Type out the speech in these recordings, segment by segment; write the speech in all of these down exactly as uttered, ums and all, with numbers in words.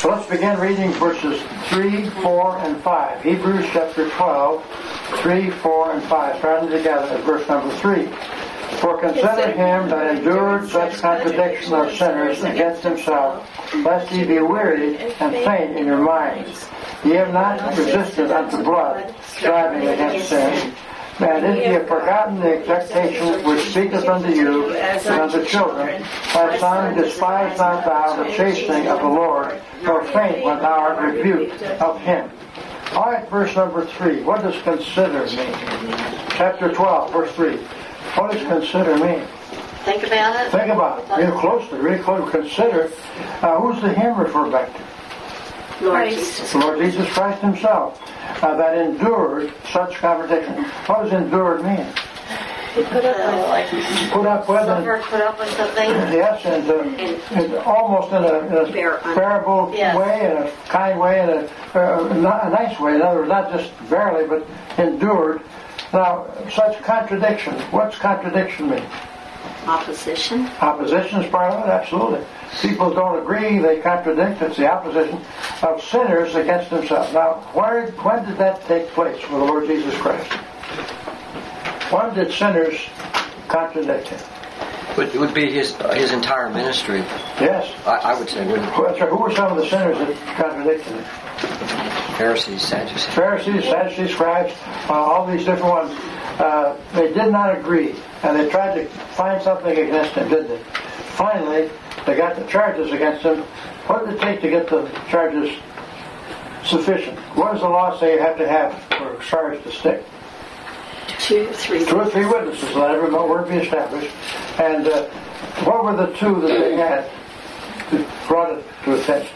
So let's begin reading verses three, four, and five. Hebrews chapter twelve, three, four, and five. Starting together at verse number three. For consider him that endured such contradiction of sinners against himself, lest ye be wearied and faint in your minds. Ye have not resisted unto blood, striving against sin. And if ye have forgotten the expectation which speaketh unto you and unto children, my son, despise not thou the chastening of the Lord, nor faint when thou art rebuked of him. All right, verse number three. What does consider mean? Chapter twelve, verse three. What does consider mean? Think about it. Think about it. Real closely, really closely. Consider. Uh, who's the him refer back to? Lord Jesus. Lord Jesus Christ himself. Uh, that endured such contradiction. What does endured mean? He put up with like put up with suffer, put up with something. Yes, and, uh, and, and almost in a, in a bear, bearable yes. way, in a kind way, in a, uh, a nice way. In other words, not just barely, but endured. Now, such contradiction. What's contradiction mean? Opposition. Opposition is part of it, absolutely. People don't agree, they contradict. It's the opposition of sinners against themselves. Now, where, when did that take place with the Lord Jesus Christ? When did sinners contradict him? It would be his his entire ministry. Yes. I, I would say. Wouldn't it? Who were some of the sinners that contradicted him? Pharisees, Sadducees. Pharisees, Sadducees, scribes, uh, all these different ones. Uh, they did not agree, and they tried to find something against him, didn't they? Finally, they got the charges against him. What did it take to get the charges sufficient? What does the law say you have to have for a charge to stick? Two, three. Two or three witnesses. Let every word be established. And uh, what were the two that they had that brought it to attention?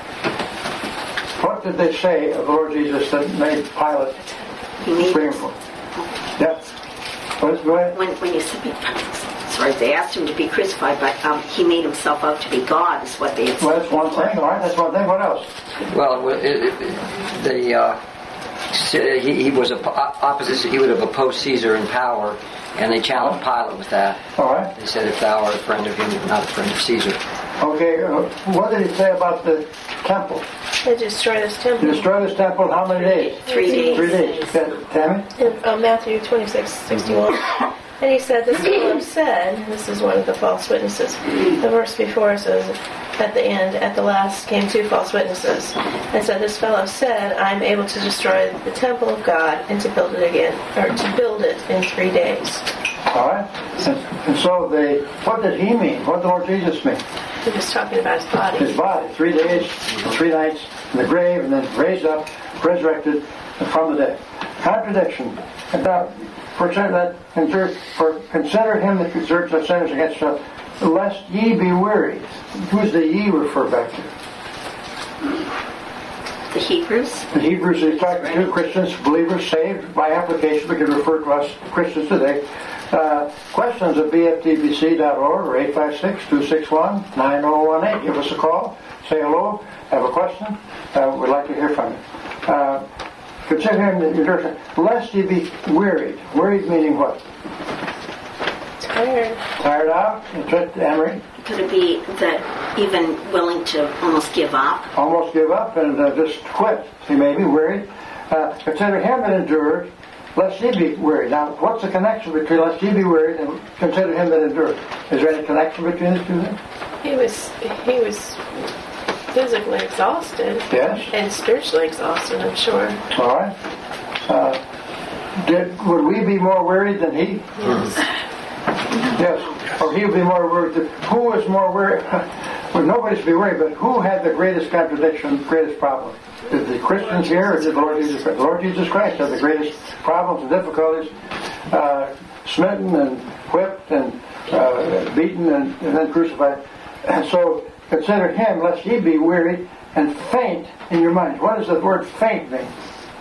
What did they say of the Lord Jesus that made Pilate bring him for? Yes. Let's go ahead. When, when you said, sorry, they asked him to be crucified, but um, he made himself out to be God, is what they had said. Well, that's one thing, all right? That's one thing. What else? Well, it, it, the uh, he, he was a opposition. He would have opposed Caesar in power, and they challenged Pilate with that. All right. They said, "If thou art a friend of him, you're not a friend of Caesar." Okay. Uh, what did he say about the temple? They destroyed his temple. He destroyed his temple in how many days? Three days. Three days. Okay. Tammy? In uh, Matthew twenty-six sixty-one. And he said, this fellow said, this is one of the false witnesses. The verse before says, at the end, at the last came two false witnesses. And said, this fellow said, I am able to destroy the temple of God and to build it again, or to build it in three days. All right. And, and so they, what did he mean? What did the Lord Jesus mean? He was talking about his body. His body. Three days, three nights in the grave, and then raised up, resurrected from the dead. Contradiction. And now, for that, for consider him that exerts the sinners against us, lest ye be wearied. Who's the ye refer back to? The Hebrews. The Hebrews, he's talking to Christians, believers, saved by application. We can refer to us Christians today. Uh, questions at b f t b c dot org or eight five six, two six one, nine zero one eight. Give us a call. Say hello. Have a question. Uh, we'd like to hear from you. Uh, consider him that you're lest ye be wearied. Wearied meaning what? Tired. Tired out? Emery? Could it be that even willing to almost give up? Almost give up and uh, just quit. He may be wearied. Uh, consider him that endured, lest ye be wearied. Now, what's the connection between lest ye be wearied and consider him that endured? Is there any connection between the two things? He was, he was physically exhausted. Yes. And spiritually exhausted, I'm sure. All right. Uh, did, would we be more wearied than he? Yes. Yes. Or he would be more worried. Who was more worried? Well, nobody's be worried, but who had the greatest contradiction, greatest problem? Did the Christians here, or did the Lord Jesus Christ? The Lord Jesus Christ had the greatest problems and difficulties, uh, smitten and whipped and uh, beaten and, and then crucified. And so consider him, lest ye be wearied and faint in your minds. What does the word faint mean?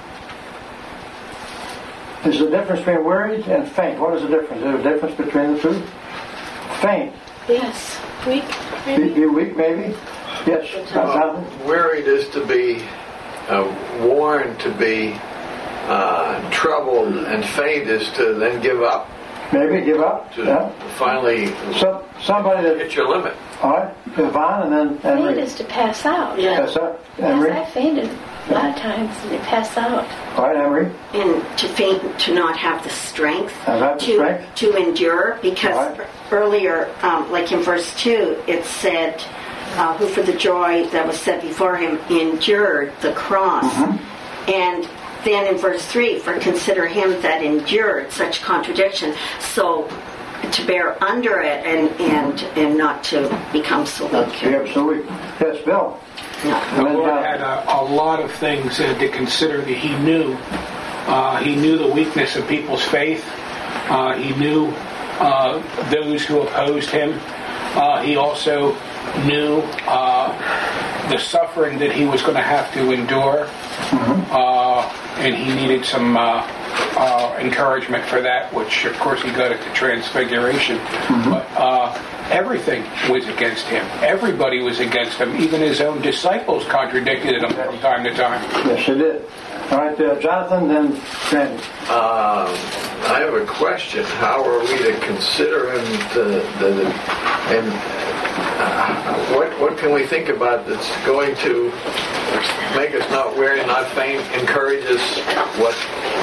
There's a difference between worried and faint. What is the difference? Is there a difference between the two? Faint. Yes. Weak. Maybe. Be, be weak, maybe? Yes. Uh, worried is to be uh, worn, to be uh, troubled, and faint is to then give up. Maybe give up. to Yeah. finally So, somebody that, hit your limit. all right, Yvonne and then Faint Henry. is to pass out. Yeah. Yes, sir. Yes, Henry. I fainted a lot of times and they pass out. All right, Henry. And to faint, to not have the strength, Not have the to, strength. to endure, because Right. earlier, um, like in verse two, it said, uh, who for the joy that was set before him endured the cross. Mm-hmm. And then in verse three, for consider him that endured such contradiction. So to bear under it and, and, and not to become so weak. Yeah, absolutely. Yes, Bill. The And then, Lord uh, had a, a lot of things uh, to consider that he knew. Uh, he knew the weakness of people's faith. Uh, he knew uh, those who opposed him. Uh, he also knew uh, the suffering that he was going to have to endure. Uh, and he needed some uh, uh, encouragement for that, which of course he got at the Transfiguration. But uh, everything was against him. Everybody was against him. Even his own disciples contradicted him from time to time. yes, you did. All right, uh, Jonathan, then Randy. Um, I have a question. How are we to consider him to, the, the, and uh, what what can we think about that's going to make us not weary, not faint, encourage us? What?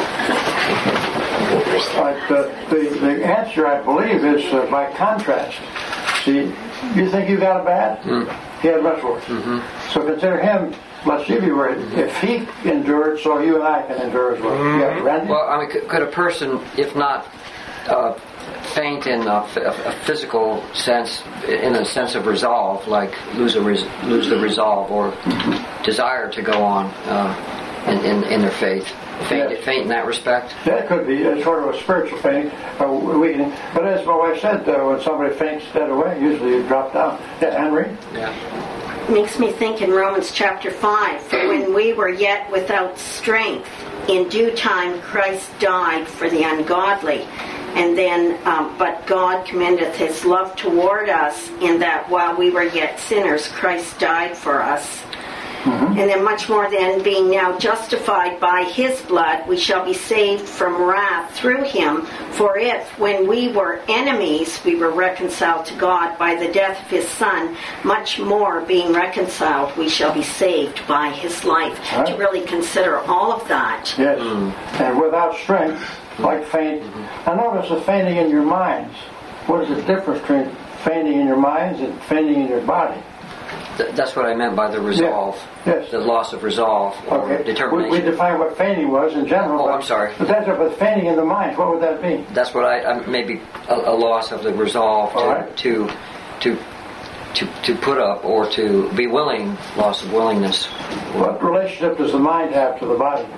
All right, uh, the, the answer, I believe, is uh, by contrast. See, you think you got it bad? He had much worse. So consider him, lest you be worried. If he endured, so you and I can endure as well. Yeah, Randy? Well, I mean, could, could a person, if not uh, faint in a, f- a physical sense, in a sense of resolve, like lose a res- lose the resolve or desire to go on uh, in, in in their faith, faint, Yes. faint in that respect? That could be uh, sort of a spiritual fainting, a weakening. But as my wife said, uh, when somebody faints dead away, usually you drop down. Yeah, Henry? Yeah. Makes me think in Romans chapter five, for when we were yet without strength, in due time Christ died for the ungodly. And then, um, but God commendeth his love toward us in that while we were yet sinners, Christ died for us. And then much more than being now justified by his blood, we shall be saved from wrath through him. For if, when we were enemies, we were reconciled to God by the death of his Son, much more being reconciled, we shall be saved by his life. Right. To really consider all of that. Yes. And without strength, like faint. Now notice the fainting in your minds. What is the difference between fainting in your minds and fainting in your body? Th- that's what I meant by the resolve. Yes. The loss of resolve or Okay. We, determination. we define what fainting was in general. Oh, but- I'm sorry. But that's but fainting in the mind. What would that be? That's what I, I maybe a, a loss of the resolve to, All right. to to to to put up or to be willing, loss of willingness, What relationship does the mind have to the body?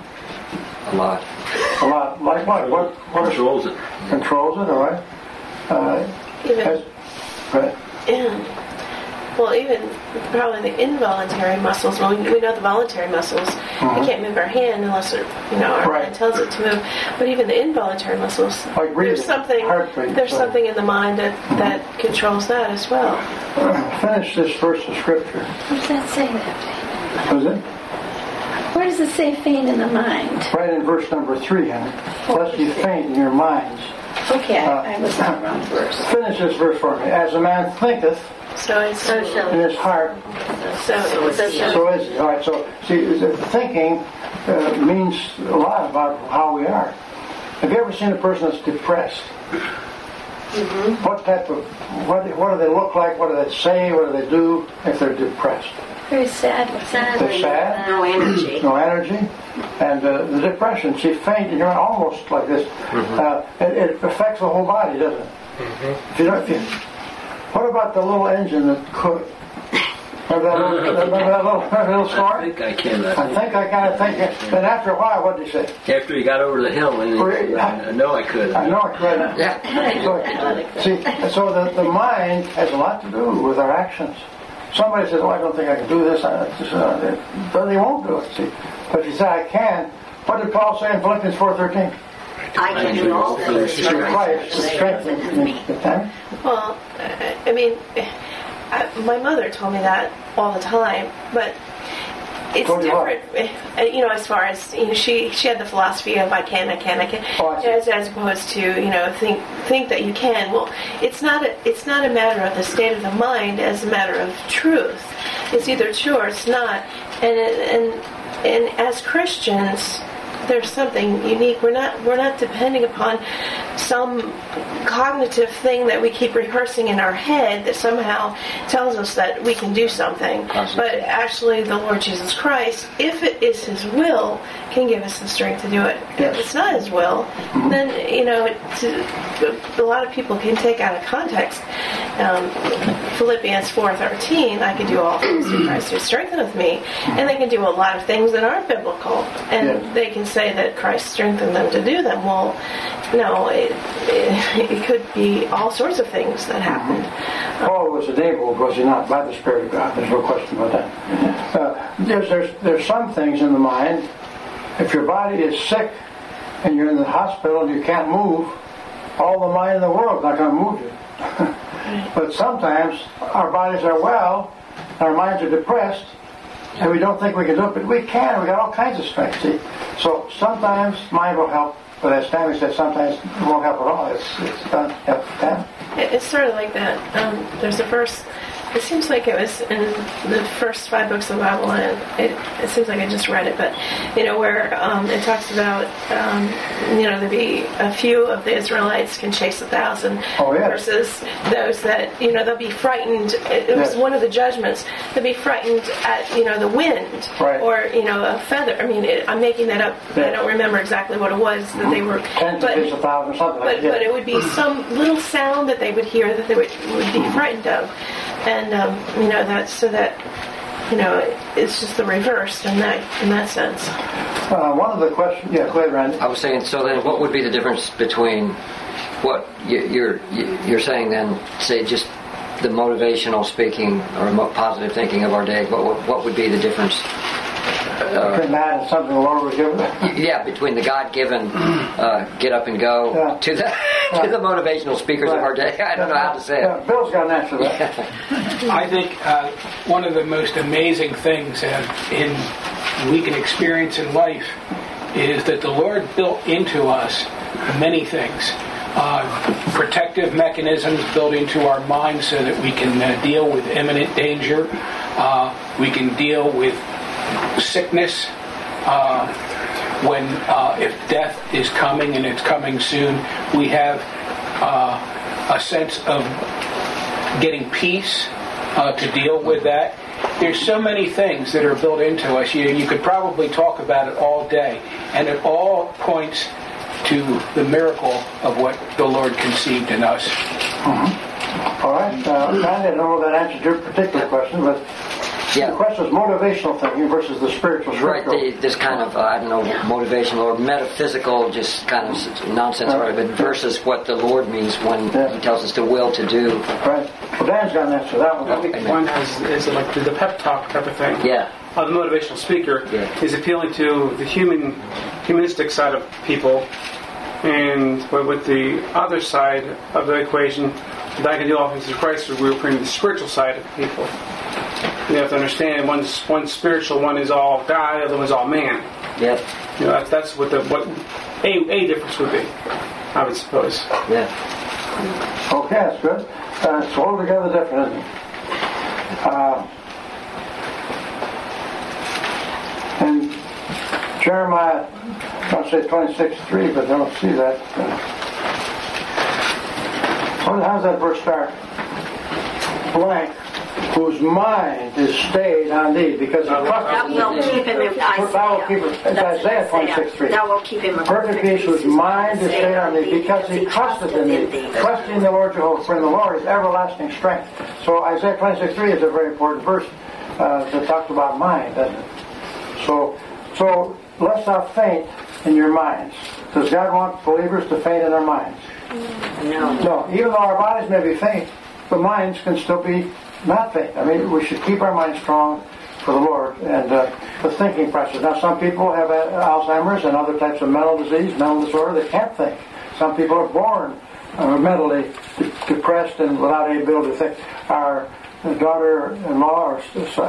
a lot. A lot. Like what? What, what Controls it. Controls it. All right. Uh, Even, has, right. and, well, even probably the involuntary muscles. Well, we, we know the voluntary muscles. We can't move our hand unless it, you know our Right. mind tells it to move. But even the involuntary muscles, Like breathing, there's something. heartbeat, There's so- something in the mind that, that controls that as well. Finish this verse of scripture. Where does that say that? Was it? Where does it say faint in the mind? Right in verse number three, Henry. Lest you faint in your minds. Okay, Uh, I, I was on the wrong verse. Finish this verse for me. As a man thinketh So it's so. in his heart, So it says that- so is he. All right. So see, the thinking uh, means a lot about how we are. Have you ever seen a person that's depressed? Mm-hmm. What type of what? What do they look like? What do they say? What do they do if they're depressed? Very sad. Sad. They're sad. No energy. No energy, and uh, the depression. See, faint, you're almost like this. Uh, it, it affects the whole body, doesn't it? If you don't, if you, what about the little engine that could? Remember that little, remember that little, that little I story? think I can. I I think I kind of think it. Then after a while, what did he say? After he got over the hill, and he, I know I could. I know it right. Yeah. So, see, so the, the mind has a lot to do with our actions. Somebody says, "Oh, I don't think I can do this," I just, uh, but they won't do it. See, but if you say, "I can," what did Paul say in Philippians four thirteen? I can do all things Through through Christ, Christ the who strength strengthens in me. the time. Well, I I mean, I, my mother told me that all the time, but it's Told you what? different, uh, you know, as far as, you know, she she had the philosophy of I can, I can, I can, Oh, I see. as, as opposed to, you know, think think that you can. Well, it's not a, it's not a matter of the state of the mind as a matter of truth. It's either true or it's not. And and and as Christians, there's something unique. We're not we're not depending upon some cognitive thing that we keep rehearsing in our head that somehow tells us that we can do something. But actually, the Lord Jesus Christ, if it is His will, can give us the strength to do it. Yes. If it's not His will, then, you know, it's, a lot of people can take out of context um, Philippians four thirteen. I can do all things through Christ who strengtheneth me, and they can do a lot of things that aren't biblical, and Yes. they can say that Christ strengthened them to do them. Well, no, it, it, it could be all sorts of things that happened. Paul was enabled, was he not, by the Spirit of God? There's no question about that. Uh, there's, there's, there's some things in the mind. If your body is sick and you're in the hospital and you can't move, all the mind in the world is not going to move you. But sometimes our bodies are well, our minds are depressed, and we don't think we can do it, but we can. We got all kinds of strength. See? So sometimes mind will help, but as Tammy said, sometimes it won't help at all. It's it's done. Help them. It, it's sort of like that. Um, there's a verse. It seems like it was in the first five books of the Bible, and it, it seems like I just read it, but, you know, where um, it talks about, um, you know, there'd be a few of the Israelites can chase a thousand, oh, yeah. versus those that, you know, they'll be frightened. It, it was yes. one of the judgments. They'll be frightened at, you know, the wind, right. or, you know, a feather. I mean, it, I'm making that up. Yeah. I don't remember exactly what it was that they were. Ten to but, chase a thousand, something but, like that. but it would be some little sound that they would hear that they would, would be frightened of. And, um, you know, that's so that, you know, it's just the reverse in that in that sense. Uh, one of the questions, yeah, go ahead, Randy. I was saying, so then what would be the difference between what you- you're you're saying then, say just the motivational speaking or mo- positive thinking of our day, what would- what would be the difference? Uh, Between that and something the Lord was given. yeah, between the God-given uh, get up and go Yeah. to the to the motivational speakers Right. of our day. I don't know how to say Yeah, it. Bill's got an answer to that. I think uh, one of the most amazing things uh, in we can experience in life is that the Lord built into us many things. Uh, protective mechanisms built into our minds so that we can uh, deal with imminent danger. Uh, we can deal with sickness. Uh, when uh, if death is coming and it's coming soon, we have uh, a sense of getting peace uh, to deal with that. There's so many things that are built into us. You, you could probably talk about it all day, and it all points to the miracle of what the Lord conceived in us. Mm-hmm. All right. Uh, I didn't know that answered your particular question, but Yeah. the question is motivational thinking versus the spiritual. Right, scriptural. the, this kind of, uh, I don't know, motivational or metaphysical, just kind of nonsense, Right. right, but versus what the Lord means when Yeah. He tells us to will to do. Right. Well, Dan's got an answer to that one. I think Amen. one has is like the, the pep talk type of thing. Yeah. Uh, the motivational speaker Yeah. is appealing to the human, humanistic side of people, and with with the other side of the equation, that I can do all things through Christ, we're bringing the spiritual side of people. You have to understand one's one's spiritual, one is all God, the other one's all man. Yep. You know, that's, that's what the what a a difference would be, I would suppose. Yeah. Okay, that's good. Uh, it's altogether different, isn't it? Uh, and Jeremiah, I'll say twenty-six three, but I don't see that. Uh, how does that verse start? Blank, whose mind is stayed on thee, because he That will keep him in That will keep him, it's That's Isaiah twenty-six three. That will keep him in Perfect peace whose mind is stayed on thee, because he trusted in thee. Trusting in the Lord Jehovah, for in the Lord is everlasting strength. So Isaiah twenty-six three is a very important verse uh, that talks about mind, doesn't it? So, so let's not faint in your minds. Does God want believers to faint in their minds? No. No. Even though our bodies may be faint, the minds can still be not faint. I mean, we should keep our minds strong for the Lord and uh, the thinking process. Now, some people have uh, Alzheimer's and other types of mental disease, mental disorder. They can't think. Some people are born uh, mentally de- depressed and without any ability to think. Our daughter-in-law or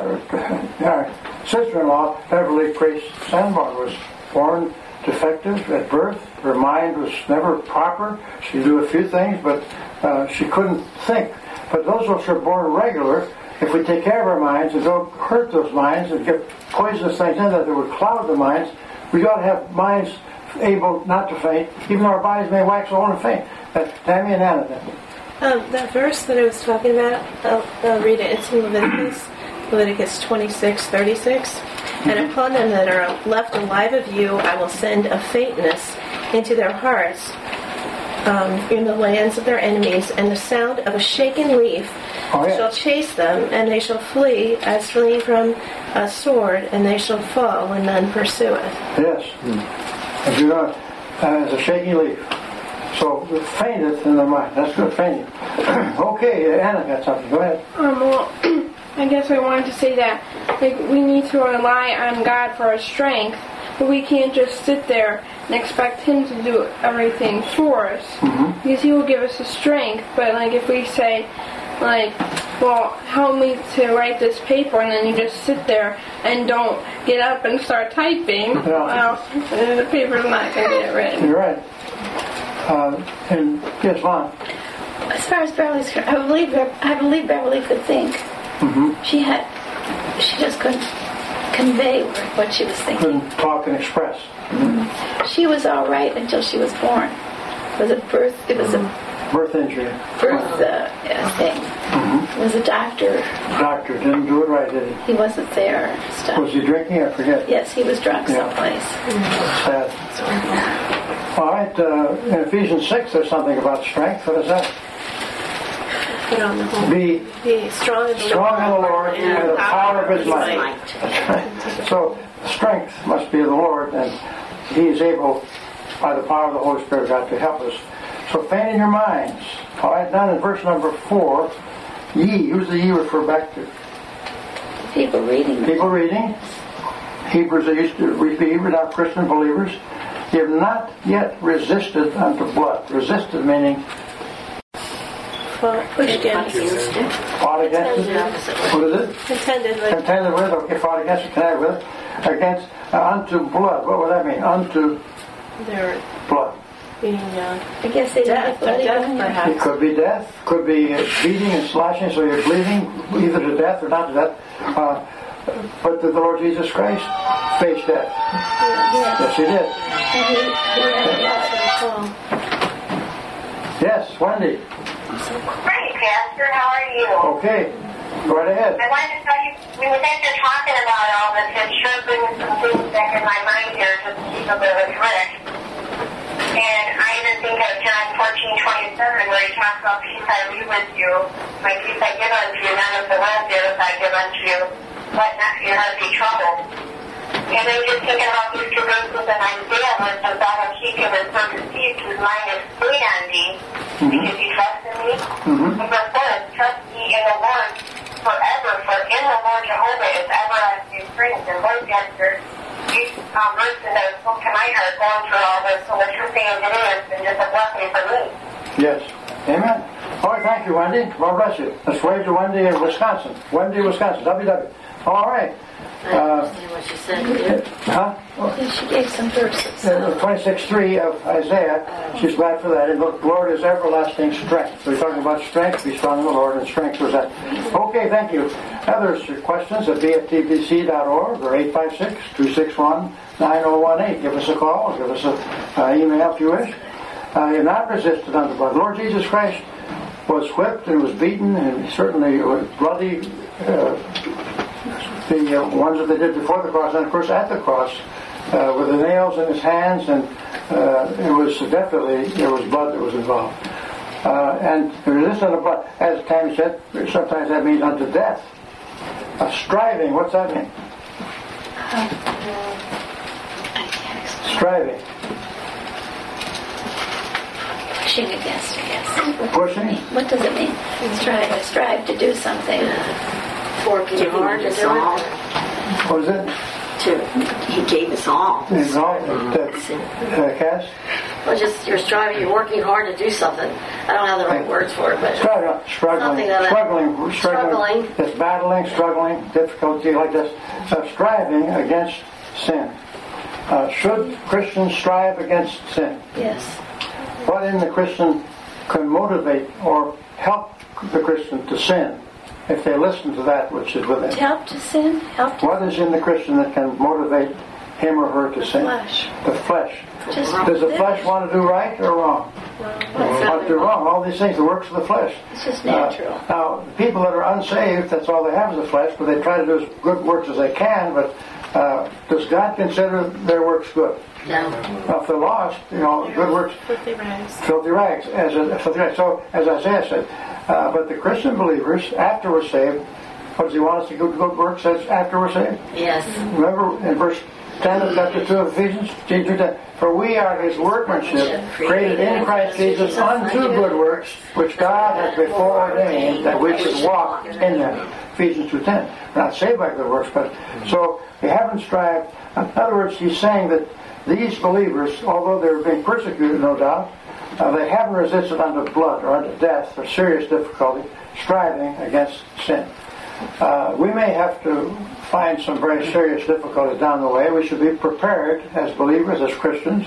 sister-in-law, Beverly Grace Sanborn, was born defective at birth. Her mind was never proper. She could do a few things, but uh, she couldn't think. But those of us who are born regular, if we take care of our minds and don't hurt those minds and get poisonous things in there that would cloud the minds, we ought to have minds able not to faint, even though our bodies may wax old and faint. Uh, Tammy and Anna then. Um, that verse that I was talking about, I'll, I'll read it. It's in Leviticus, Leviticus twenty-six thirty-six. And upon them that are left alive of you, I will send a faintness into their hearts um, in the lands of their enemies, and the sound of a shaken leaf Oh, yeah. shall chase them, and they shall flee as fleeing from a sword, and they shall fall when none pursueth. Yes. And do not, uh, as a shaky leaf. So fainteth in the mind. That's good, fainting. Okay, Anna got something. Go ahead. Um, well, I guess I wanted to say that like we need to rely on God for our strength, but we can't just sit there and expect Him to do everything for us, mm-hmm. because He will give us the strength. But like if we say, like, well, help me to write this paper, and then you just sit there and don't get up and start typing, Yeah. well, the paper's not going to get written. You're right. Uh, and yes, Vaughn. As far as Beverly's, I believe I believe Beverly could think. Mm-hmm. She had, she just couldn't convey what she was thinking. Couldn't talk and express. Mm-hmm. She was all right until she was born. It was a birth. It was a Birth injury. birth uh, thing. Mm-hmm. It was a doctor. Doctor didn't do it right, did he? He wasn't there. And stuff. Was he drinking? I forget. Yes, he was drunk Yeah. someplace. Sad. All right. Uh, in Ephesians six, there's something about strength. What is that? Put on the whole. Be Be strong in the strong in the Lord and the power of His might. might. That's right. So strength must be of the Lord, and He is able, by the power of the Holy Spirit of God, to help us. So faint in your minds. All right, down in verse number four, ye. Who's the ye refer back to? People reading. People reading. Hebrews, they used to read Hebrew, not Christian believers. You have not yet resisted unto blood. Resisted meaning Fought against. fought against it. What is it? Contended with. Contended with, okay, fought against it, contended with, against, uh, unto blood. What would that mean? Unto Their blood. being uh, I guess they didn't death, have or death blood. It perhaps. could be death, could be uh, beating and slashing, so you're bleeding either to death or not to death. Uh, but did the Lord Jesus Christ face death? Yes, He did. And he, he had blood. Yes, Wendy. Great, Pastor. How are you? Okay, go right ahead. I wanted to tell you, we were after talking about all this, it sure brings some things back in my mind here just to keep a bit of a trick. And I even think of John fourteen twenty-seven, where He talks about peace I leave with you, my peace I give unto you, not as the world gives I give unto you, let not your heart be troubled. And then just thinking about these two verses in Isaiah, where it says, thou wilt keep him in perfect peace, whose mind is stayed on thee, because he trusts in me. Mm-hmm. And verse four is, trust ye in the Lord forever, for in the Lord Jehovah is everlasting strength. And Lord Pastor, these um, verses that spoke to my heart going through all this, so what you're saying today has been just a blessing for me. Yes. Amen. All right, thank you, Wendy. God bless you. Let's wave to Wendy in Wisconsin. Wendy, Wisconsin. W W. All right. I understand what you said here. Huh? She gave some verses. Uh, twenty-six three of Isaiah, she's glad for that. And look, the Lord is everlasting strength. So we're talking about strength, be strong in the Lord, and strength was that. Okay, thank you. Others, questions at b f t b c dot org or eight five six, two six one, nine zero one eight. Give us a call, give us an uh, email if you wish. Uh, you're not resisted unto blood. Lord Jesus Christ was whipped and was beaten, and certainly was bloody. Uh, the uh, ones that they did before the cross, and of course at the cross, uh, with the nails in his hands, and uh, it was definitely, there was blood that was involved. Uh, and resist unto blood, as Tammy said, sometimes that means unto death. Uh, striving, what's that mean? Striving. Pushing against, I guess. Pushing? What does it mean? Strive, strive to do something. Working hard is all. What is it? to, he gave us all. It's all, uh, uh, Cass? Well, just you're striving, you're working hard to do something. I don't have the right words for it, but Struggling, struggling, something of that- struggling, struggling, struggling. It's battling, struggling, difficulty like this, uh, striving against sin. Uh, should Christians strive against sin? Yes. What in the Christian can motivate or help the Christian to sin if they listen to that which is within? Help to sin. Help to What is in the Christian that can motivate him or her to sin? flesh. The flesh. Just Does the flesh want to do right or wrong? Want to do wrong. All these things, the works of the flesh. It's just Uh, natural. now, the people that are unsaved, that's all they have is the flesh, but they try to do as good works as they can, but uh, does God consider their works good? no. Now, if they're lost, you know, good works, Filthy rags. filthy rags. As a, filthy rags. So, as Isaiah said, uh, but the Christian believers, after we're saved, what does he want us to do good works as after we're saved? Yes. Remember in verse ten of chapter two of Ephesians? For we are his workmanship, created in Christ Jesus unto good works, which God has before ordained that we should walk in them. Ephesians two ten. We're not saved by good works, but so we haven't strived. In other words, he's saying that these believers, although they're being persecuted, no doubt, uh, they haven't resisted unto blood or unto death or serious difficulty, striving against sin. Uh, we may have to find some very serious difficulties down the way. We should be prepared as believers, as Christians,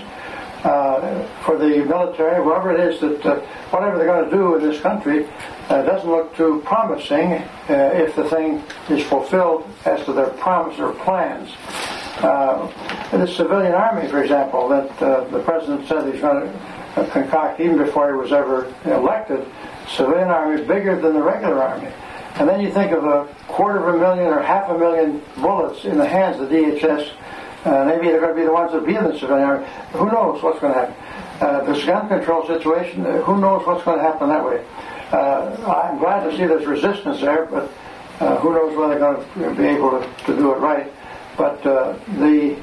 uh, for the military, whatever it is that, uh, whatever they're going to do in this country, uh, doesn't look too promising uh, if the thing is fulfilled as to their promise or plans. Uh, the civilian army, for example, that uh, the president said he's going to uh, concoct even before he was ever elected, civilian army bigger than the regular army. And then you think of a quarter of a million or half a million bullets in the hands of the D H S. Uh, maybe they're going to be the ones that be in the civilian army. Who knows what's going to happen? Uh, this gun control situation, uh, who knows what's going to happen that way? Uh, I'm glad to see there's resistance there, but uh, who knows whether they're going to be able to, to do it right. But uh, the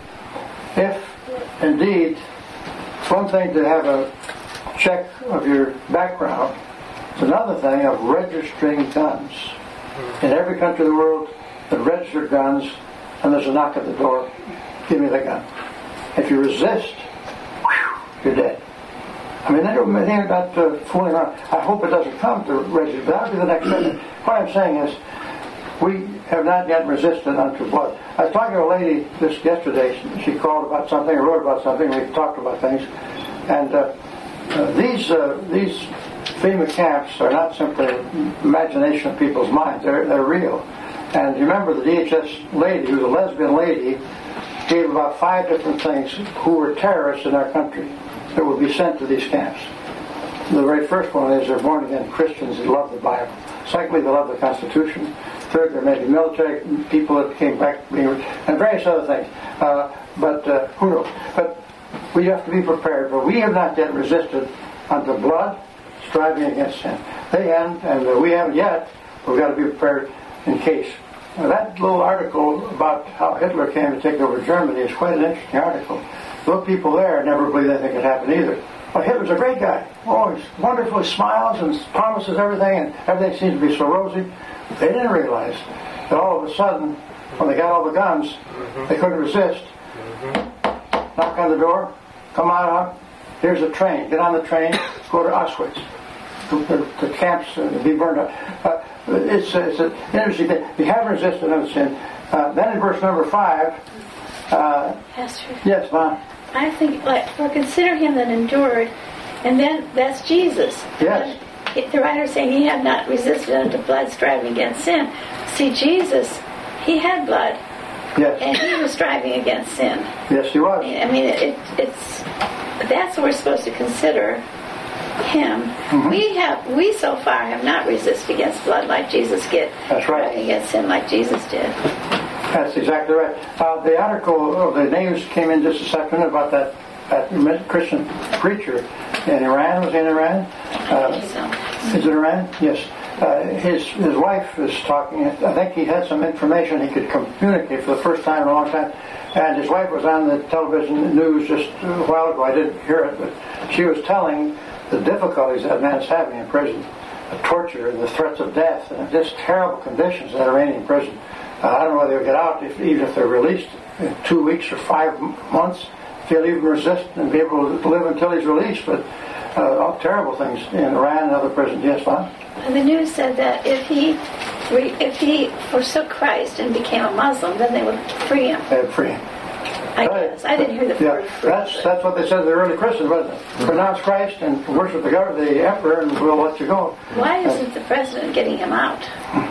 if indeed, it's one thing to have a check of your background. It's another thing of registering guns. In every country of the world, they register guns, and there's a knock at the door. Give me the gun. If you resist, whew, you're dead. I mean, they don't, they're not uh, fooling around. I hope it doesn't come to register, but that'll be the next thing. What I'm saying is, we have not yet resisted unto blood. I was talking to a lady just yesterday. She called about something, or wrote about something. We talked about things, and uh, uh, these uh, these FEMA camps are not simply imagination of people's minds. They're they're real. And you remember the D H S lady, who was a lesbian lady, gave about five different things who were terrorists in our country that would be sent to these camps. The very first one is they're born again Christians who love the Bible. Secondly, they love the Constitution. Third, there may be military people that came back, and various other things. Uh, but uh, who knows? But we have to be prepared. But we have not yet resisted unto blood, striving against sin. They haven't, and uh, we haven't yet. We've got to be prepared in case. Now, that little article about how Hitler came to take over Germany is quite an interesting article. Those people there never believed anything could happen either. Well, Hitler's a great guy. Oh, he's wonderful. He smiles and promises everything, and everything seems to be so rosy. They didn't realize that all of a sudden, when they got all the guns, mm-hmm. they couldn't resist. Mm-hmm. Knock on the door. Come on up. Here's a train. Get on the train. Go to Auschwitz. The, the, the camps uh, be burned up. Uh, it's, it's an interesting thing. You haven't resisted unto sin. Uh, then in verse number five. Uh, Pastor. Yes, Mom. I think, like, for consider him that endured, and then that's Jesus. Yes. And the writer saying he had not resisted unto blood, striving against sin. See, Jesus, he had blood. Yes. And he was striving against sin. Yes, he was. I mean, it, it's that's what we're supposed to consider him. Mm-hmm. We have, we so far have not resisted against blood like Jesus did. That's right. Striving against sin like Jesus did. That's exactly right. Uh, the article, oh, the names came in just a second about that, that Christian preacher in Iran. Was he in Iran? Uh, so. Is it Iran? Yes. Uh, his his wife is talking. I think he had some information he could communicate for the first time in a long time. And his wife was on the television news just a while ago. I didn't hear it, but she was telling the difficulties that man is having in prison, the torture and the threats of death, and just terrible conditions that are in prison. Uh, I don't know whether they'll get out, if, even if they're released in two weeks or five months, if he'll even resist and be able to live until he's released. But uh, all terrible things in Iran and other prisons. Yes, Lon? And the news said that if he if he forsook Christ and became a Muslim, then they would free him. They'd free him. I guess. I didn't hear the yeah, word free. That's, that's what they said to the early Christians, wasn't it? Mm-hmm. Pronounce Christ and worship the governor, the emperor, and we'll let you go. Why isn't the president getting him out?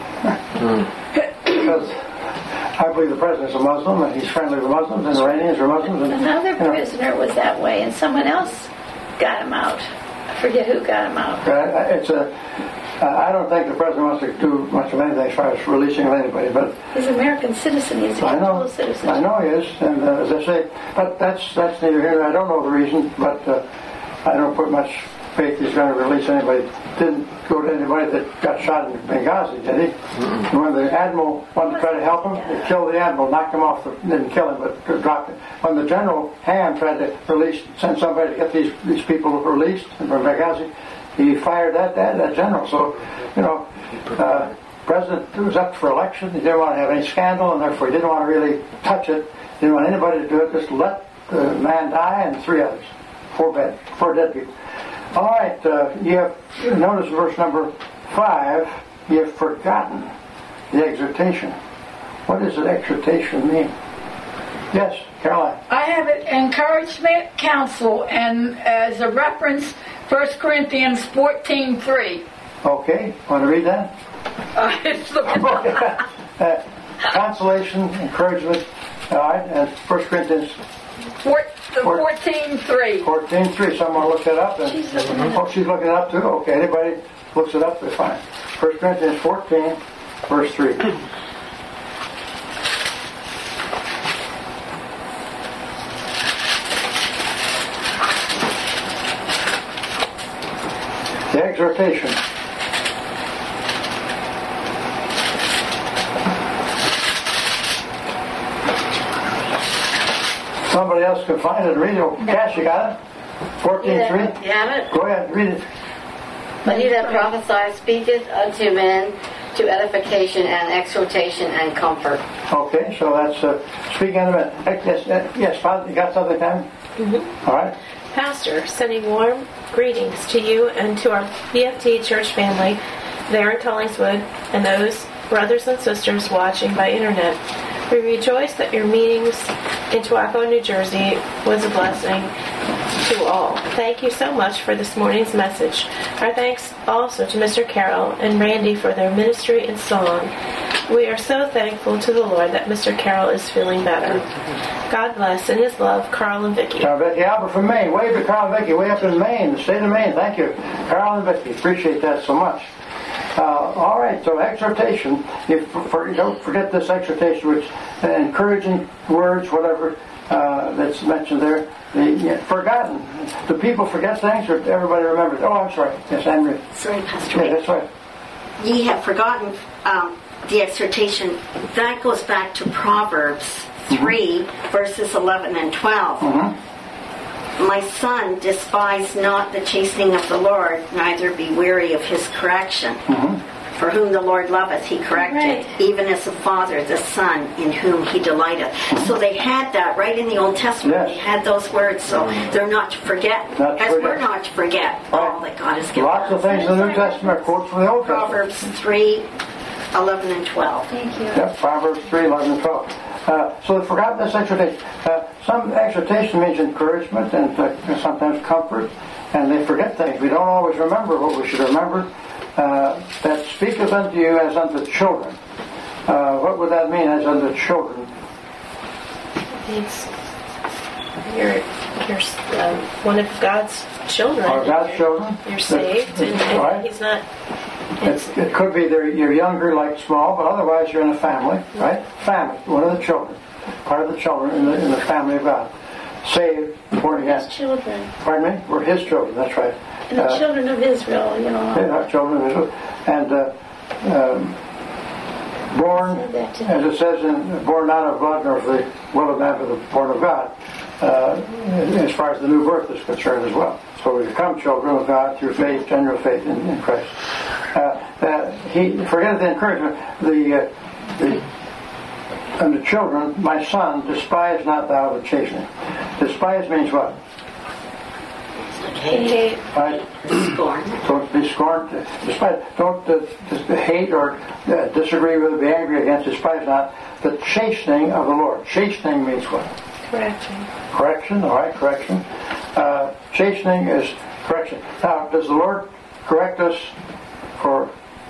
Because I believe the president's a Muslim, and he's friendly with Muslims, and Iranians are Muslims. And, Another you know, prisoner was that way, and someone else got him out. I forget who got him out. Uh, it's a. Uh, I don't think the president wants to do much of anything as far as releasing of anybody, but he's an American citizen. He's a I know, citizen. I know he is, and uh, as I say, but that's that's neither here nor I don't know the reason, but uh, I don't put much faith he's going to release anybody. Didn't go to anybody that got shot in Benghazi, did he? Mm-hmm. When the admiral wanted to try to help him, they killed the admiral, knocked him off, the, didn't kill him, but dropped him. When the General Ham tried to release, send somebody to get these these people released from Benghazi, he fired that, that, that general. So, you know, uh, President was up for election. He didn't want to have any scandal, and therefore he didn't want to really touch it. He didn't want anybody to do it. Just let the man die and three others. Four dead, four dead people. All right, uh, you have, notice verse number five, you have forgotten the exhortation. What does an exhortation mean? Yes, Caroline. I have it, encouragement, counsel, and as a reference, First Corinthians fourteen three. Okay, want to read that? Uh, it's the uh, consolation, encouragement, all right, and First Corinthians Four, the fourteen three. fourteen three. Someone look that up. And, she's looking it up. Oh, she's looking it up too? Okay, anybody looks it up, they're fine. First Corinthians fourteen, verse three. The exhortation. Somebody else can find it and read it. Cash, you got it? fourteen three? You have it? Go ahead, read it. But he that prophesies speaketh unto men to edification and exhortation and comfort. Okay, so that's uh, speaking of it. Yes, uh, yes, Father, you got something, Tammy? Mm-hmm. All right. Pastor, sending warm greetings to you and to our B F T church family there in Collingswood and those brothers and sisters watching by internet. We rejoice that your meetings in Tuaco, New Jersey was a blessing to all. Thank you so much for this morning's message. Our thanks also to Mister Carroll and Randy for their ministry and song. We are so thankful to the Lord that Mister Carroll is feeling better. God bless. In His love, Carl and Vicki. Carl and Vicki Albert from Maine. Wave to Carl and Vicki, way up in Maine, the state of Maine. Thank you. Carl and Vicki, appreciate that so much. Uh, all right, so exhortation. You for, don't forget this exhortation, which uh, encouraging words, whatever uh, that's mentioned there. The, yeah, forgotten. Do people forget things, or everybody remembers? Oh, I'm sorry. Yes, Andrew. Sorry, Pastor. Yeah, that's right. Ye have forgotten um, the exhortation. That goes back to Proverbs three, mm-hmm. verses eleven and twelve. Mm-hmm. My son, despise not the chastening of the Lord, neither be weary of his correction. Mm-hmm. For whom the Lord loveth, he corrected, right. Even as a father, the son in whom he delighteth. Mm-hmm. So they had that right in the Old Testament. Yes. They had those words, so they're not to forget, not to as forget. We're not to forget right. all that God has given Lots us. of things in the New Testament are quotes from the Old Proverbs Testament. Proverbs three, eleven and twelve. Thank you. Yep, Proverbs three, eleven and twelve. Uh, so they've forgotten this exhortation. Uh, some exhortation means encouragement and uh, sometimes comfort, and they forget things. We don't always remember what we should remember. Uh, that speaketh unto you as unto children. Uh, what would that mean, as unto children? It's you're, you're um, one of God's children. Are God's children? You're saved, and, and right. He's not. It, it could be that you're younger, like small, but otherwise you're in a family, right? Family, one of the children, part of the children in the, in the family of God. Saved, born again. His children. Pardon me? We're His children, that's right. And the uh, children of Israel, you know. Yeah, our children of Israel. And uh, um, born, as it says, in, born not of blood nor of the will of man, but born of God, uh, as far as the new birth is concerned as well. So we become children of God through faith, genuine faith in, in Christ. Uh, uh, he forget the encouragement. The uh, the and the children, my son, despise not thou the chastening. Despise means what? Hate. Right? Scorn. Don't be scorned. Despise. Don't uh, just hate or uh, disagree with, be angry against. Despise not the chastening of the Lord. Chastening means what? Correction. Correction. All right, correction. Uh, chastening is correction. Now, does the Lord correct us for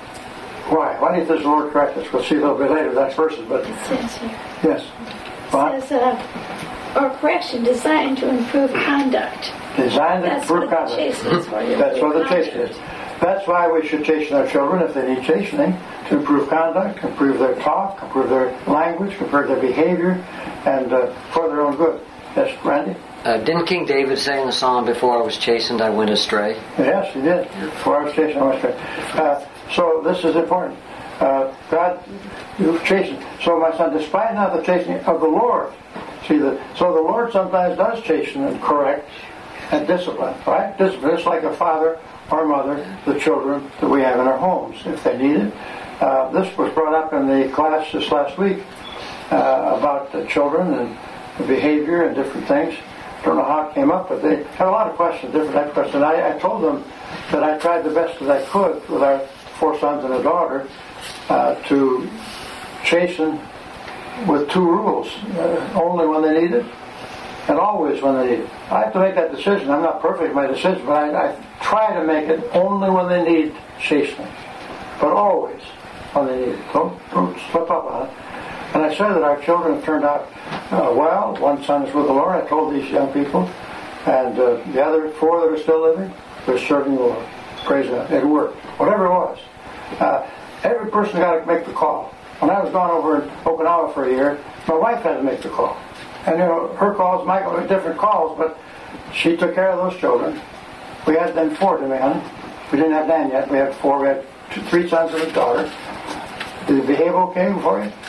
why? Why does the Lord correct us? We'll see a little bit later the next verses. But It says here. yes. What? It says, uh, or correction designed to improve conduct. Designed to That's improve what the conduct. chastening is for. That's what the chastening is. That's why we should chasten our children if they need chastening, to improve conduct, improve their talk, improve their language, improve their behavior, and uh, for their own good. Yes, Randy? Uh, didn't King David say in the psalm, before I was chastened, I went astray? Yes, he did. Before I was chastened, I went astray. Uh, so this is important. Uh, God, you've chastened. So my son, despise not the chastening of the Lord. See, the, so the Lord sometimes does chasten and correct and discipline, right? Discipline, it's like a father or mother, the children that we have in our homes, if they need it. Uh, this was brought up in the class this last week uh, about the children and the behavior and different things. Don't know how it came up, but they had a lot of questions, different type of questions. I, I told them that I tried the best that I could with our four sons and a daughter uh, to chasten with two rules: uh, only when they need it, and always when they need it. I have to make that decision. I'm not perfect in my decision, but I, I try to make it only when they need chastening, but always when they need it. Don't, don't slip up on it. And I said that our children have turned out uh, well. One son is with the Lord, I told these young people. And uh, the other four that are still living, they're serving the Lord. Praise God. It worked. Whatever it was. Uh, every person got to make the call. When I was gone over in Okinawa for a year, my wife had to make the call. And, you know, her calls might go to different calls, but she took care of those children. We had then four, didn't we, honey? We didn't have Dan yet. We had four. We had two, three sons and a daughter. Did it behave okay for you?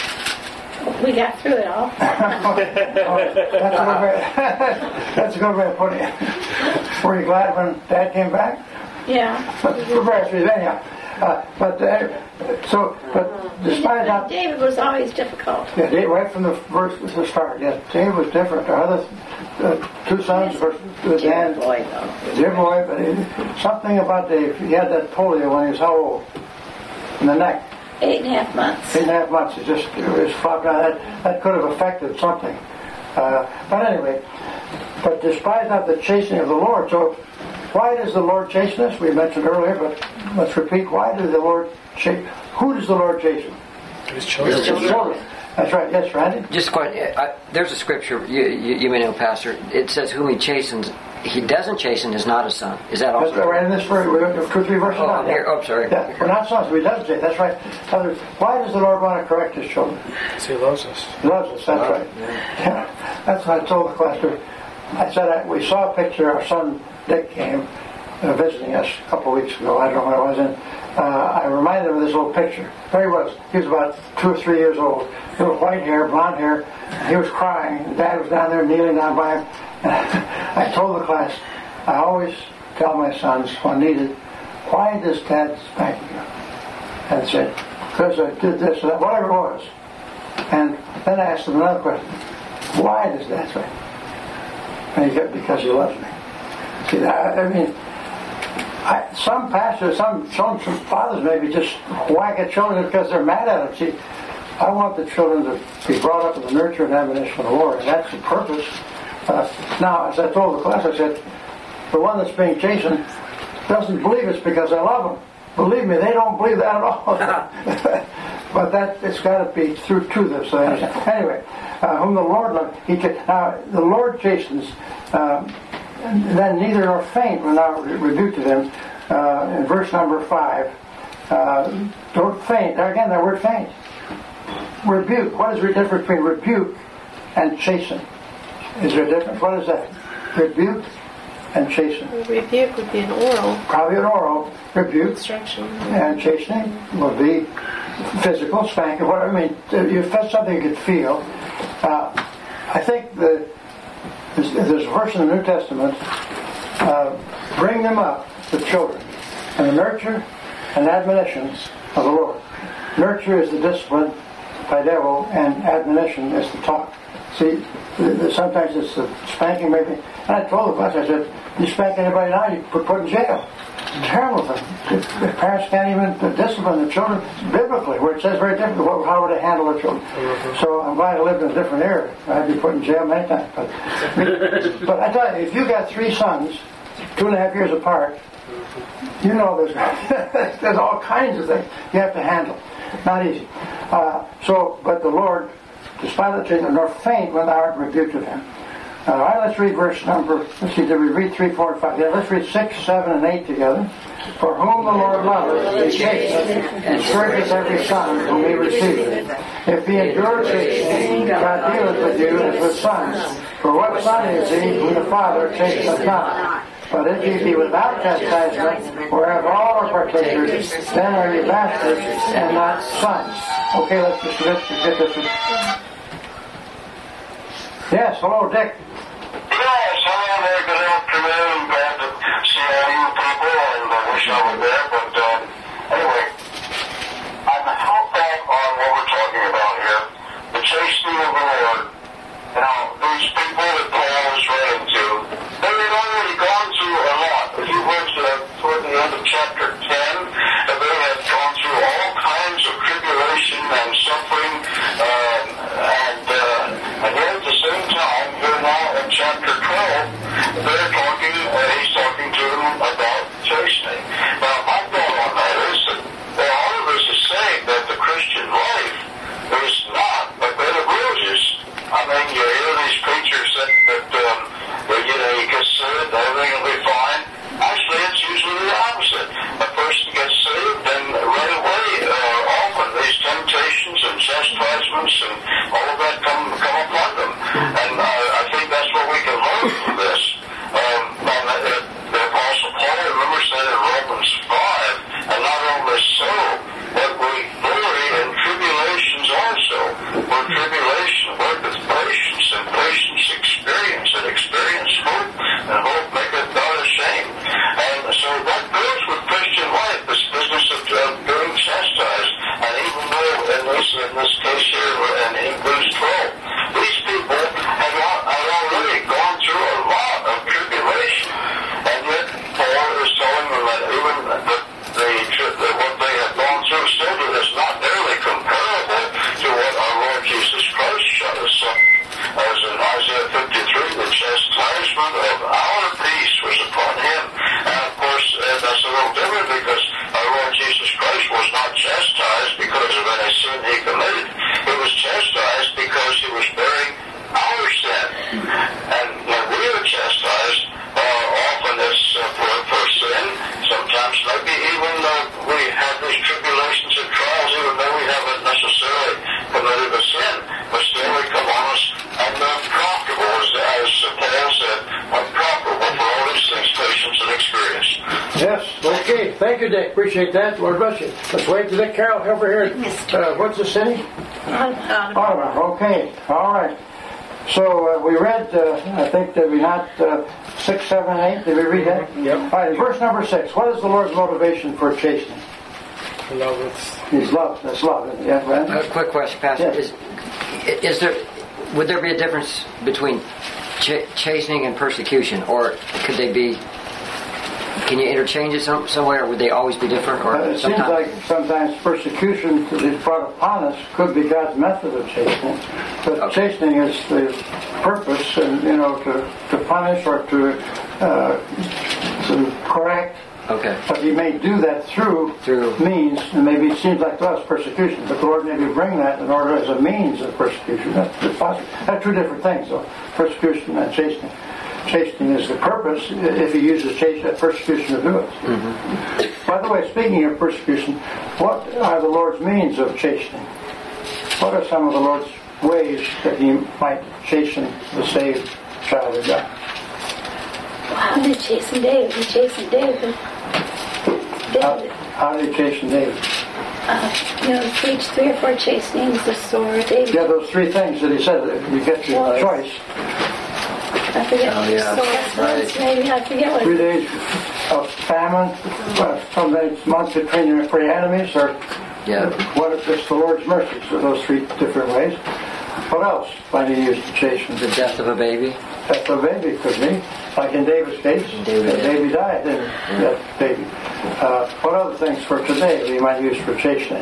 We got through it all. Oh, that's, a good way, that's a good way of putting it. Were you glad when Dad came back? Yeah. But for various reasons, anyhow. Uh, but uh, so, but despite that, David was always difficult. yeah, Dave, right from the first the start, yes, Dave was different. Our other uh, two sons versus uh, Dan, Dear boy, though. dear boy, but he, something about Dave. He had that polio when he was how old? In the neck. Eight and a half months. Eight and a half months. It just it was flopped out. That that could have affected something. Uh, but anyway, but despise not the chastening of the Lord. So, why does the Lord chasten us? We mentioned earlier, but let's repeat. Why does the Lord chasten? Who does the Lord chasten? His children. His children. That's right. Yes, Randy. Just quite. I, there's a scripture you, you, you may know, Pastor. It says, "Whom he chastens, he doesn't chasten is not a son." Is that also? That's right in this verse. We're two or three verses Oh, down. here. Yeah. Oh, sorry. Yeah, we're not sons. We doesn't say. That's right. Others, why does the Lord want to correct His children? Because he loves us. He loves us. That's Oh, right. Yeah. That's what I told the class. I said I, we saw a picture. Our son Dick came uh, visiting us a couple of weeks ago. I don't know what it was in. Uh, I reminded him of this little picture. There he was. He was about two or three years old. Little white hair, blonde hair. He was crying. Dad was down there kneeling down by him. And I told the class, I always tell my sons when needed, why does Dad spank you? And said, because I did this or that, whatever it was. And then I asked him another question. Why does Dad spank you? And he said, because he loves me. See, I, I mean, I, some pastors, some, some some fathers maybe just whack at children because they're mad at them. See, I want the children to be brought up in the nurture and admonition of the Lord, and that's the purpose. Uh, now, as I told the class, I said, the one that's being chastened doesn't believe it's because I love them. Believe me, they don't believe that at all. But that it's got to be through to them. So anyway, uh, whom the Lord loves, He can. Now the Lord chastens. Um, then neither nor faint when thou rebuke to them. Uh, in verse number five, uh, don't faint. There again, that word faint. Rebuke. What is the difference between rebuke and chasten? Is there a difference? What is that? Rebuke and chasten. Rebuke would be an oral. Probably an oral rebuke. Instruction. And chastening would be physical, spanking. What I mean, if that's something you could feel. Uh, I think the There's, there's a verse in the New Testament, uh, bring them up, the children, and the nurture and admonitions of the Lord. Nurture is the discipline, devil, and admonition is the talk. See, the, the, sometimes it's the spanking maybe. And I told the class, I said, you spank anybody now, you put put in jail. It's terrible thing. If, if parents can't even discipline the children biblically, where it says very different, what, how would they handle the children? Mm-hmm. So I'm glad I lived in a different era. I'd be put in jail many times. But, but I tell you, if you got three sons, two and a half years apart, you know there's, there's all kinds of things you have to handle. Not easy. Uh, so, but the Lord, despite the children, nor faint when thou art rebuked of him. All right, let's read verse number, let's see, did we read three, four, and five? Yeah, let's read six, seven, and eight together. For whom the Lord loveth, he chasteneth, and scourgeth every son whom he receiveth. If he endure chastening, God dealeth with you as with sons. For what son is he whom the Father chasteneth not? But if ye be without chastisement, whereof all are partakers, then are ye bastards and not sons. Okay, let's just let's just get this one. Yes, hello, Dick. Yes, hello there. Good afternoon. Glad to see all you people, and I wish I were there. But uh, anyway, I'm held back on what we're talking about here, the chastening of the Lord. Now, these people that Paul is writing to, they had already gone through a lot. If you went to toward the end of chapter ten, they had gone through all kinds of tribulation and suffering, um, and uh, and yet at the same time, here now in chapter twelve, they're talking. Uh, he's talking to them about chastening. Now, my thought on that is that well, all of this is saying that the Christian life is not a bed of roses. I mean, you hear these preachers that, that um, well, you know, you get saved, everything will be fine. Actually, it's usually the opposite. A person gets saved, then right away, uh, often these temptations and chastisements and all of that come come upon them. And uh, I think that's what we can learn from this. Um, and uh, the Apostle Paul, remember, said in Romans five, and not only so, but we glory in tribulations also. For tribulation worketh patience, and patience experience, and experience hope, and hope maketh not ashamed. And so that goes with Christian life, this business of uh, being chastised. And even though in this, in this case here, in Hebrews twelve, these people have, not, have already gone through a lot of tribulation. And yet Paul is telling them that even the, the, the, what they have gone through still is not nearly comparable to what our Lord Jesus Christ showed us. As in Isaiah fifty-three, the chastisement of our peace was upon him. And of course, uh, that's a little different because our Lord Jesus Christ was not chastised because of any sin he committed. He was chastised because he was bearing our sin. And when we are chastised, uh, often it's uh, for, for sin. Sometimes maybe even though we have these tribulations and trials, even though we haven't necessarily committed a sin, but still they come on us and they're profitable, as, as Paul said, I'm profitable for all these things, patience and experience. Yes, okay. Thank you, Dick. Appreciate that. Lord bless you. Let's wait to Dick Carroll over here. Uh, what's the city? Audubon. Okay. All right. So uh, we read, uh, I think, did we not, uh, six, seven, eight? Did we read that? Yep. All right, verse number six. What is the Lord's motivation for chastening? Love it's His love. That's love. Yeah, Brad? A quick question, Pastor. Yes. Is, is there, would there be a difference between ch- chastening and persecution, or could they be? Can you interchange it some, somewhere, or would they always be different? Or uh, it seems like sometimes persecution that is brought upon us could be God's method of chastening, but okay. Chastening is the purpose, and you know, to, to punish or to uh, to correct. Okay. But He may do that through through means, and maybe it seems like to us persecution, but the Lord maybe bring that in order as a means of persecution. That's, that's possible. That's two different things, though. Persecution and chastening. Chastening is the purpose if He uses chastening, persecution to do it. Mm-hmm. By the way, speaking of persecution, what are the Lord's means of chastening? What are some of the Lord's ways that He might chasten the saved child of God? How did he chasten David? He chastened David. David. How, how did He chasten David? Uh, you know, preach three or four chastenings, the sword, David. Yeah, those three things that He said. If you get your well, choice. I forget. Oh, yeah. So right. Maybe I forget what. Three days of famine, uh, some days, months between your for your enemies, or Yeah. What if it's the Lord's mercy? So those three different ways. What else might he use to chasten? The death of a baby. Death of a baby could be. Like in David's case, David, the yeah. baby died, didn't yeah. that baby. Uh, what other things for today we might use for chastening?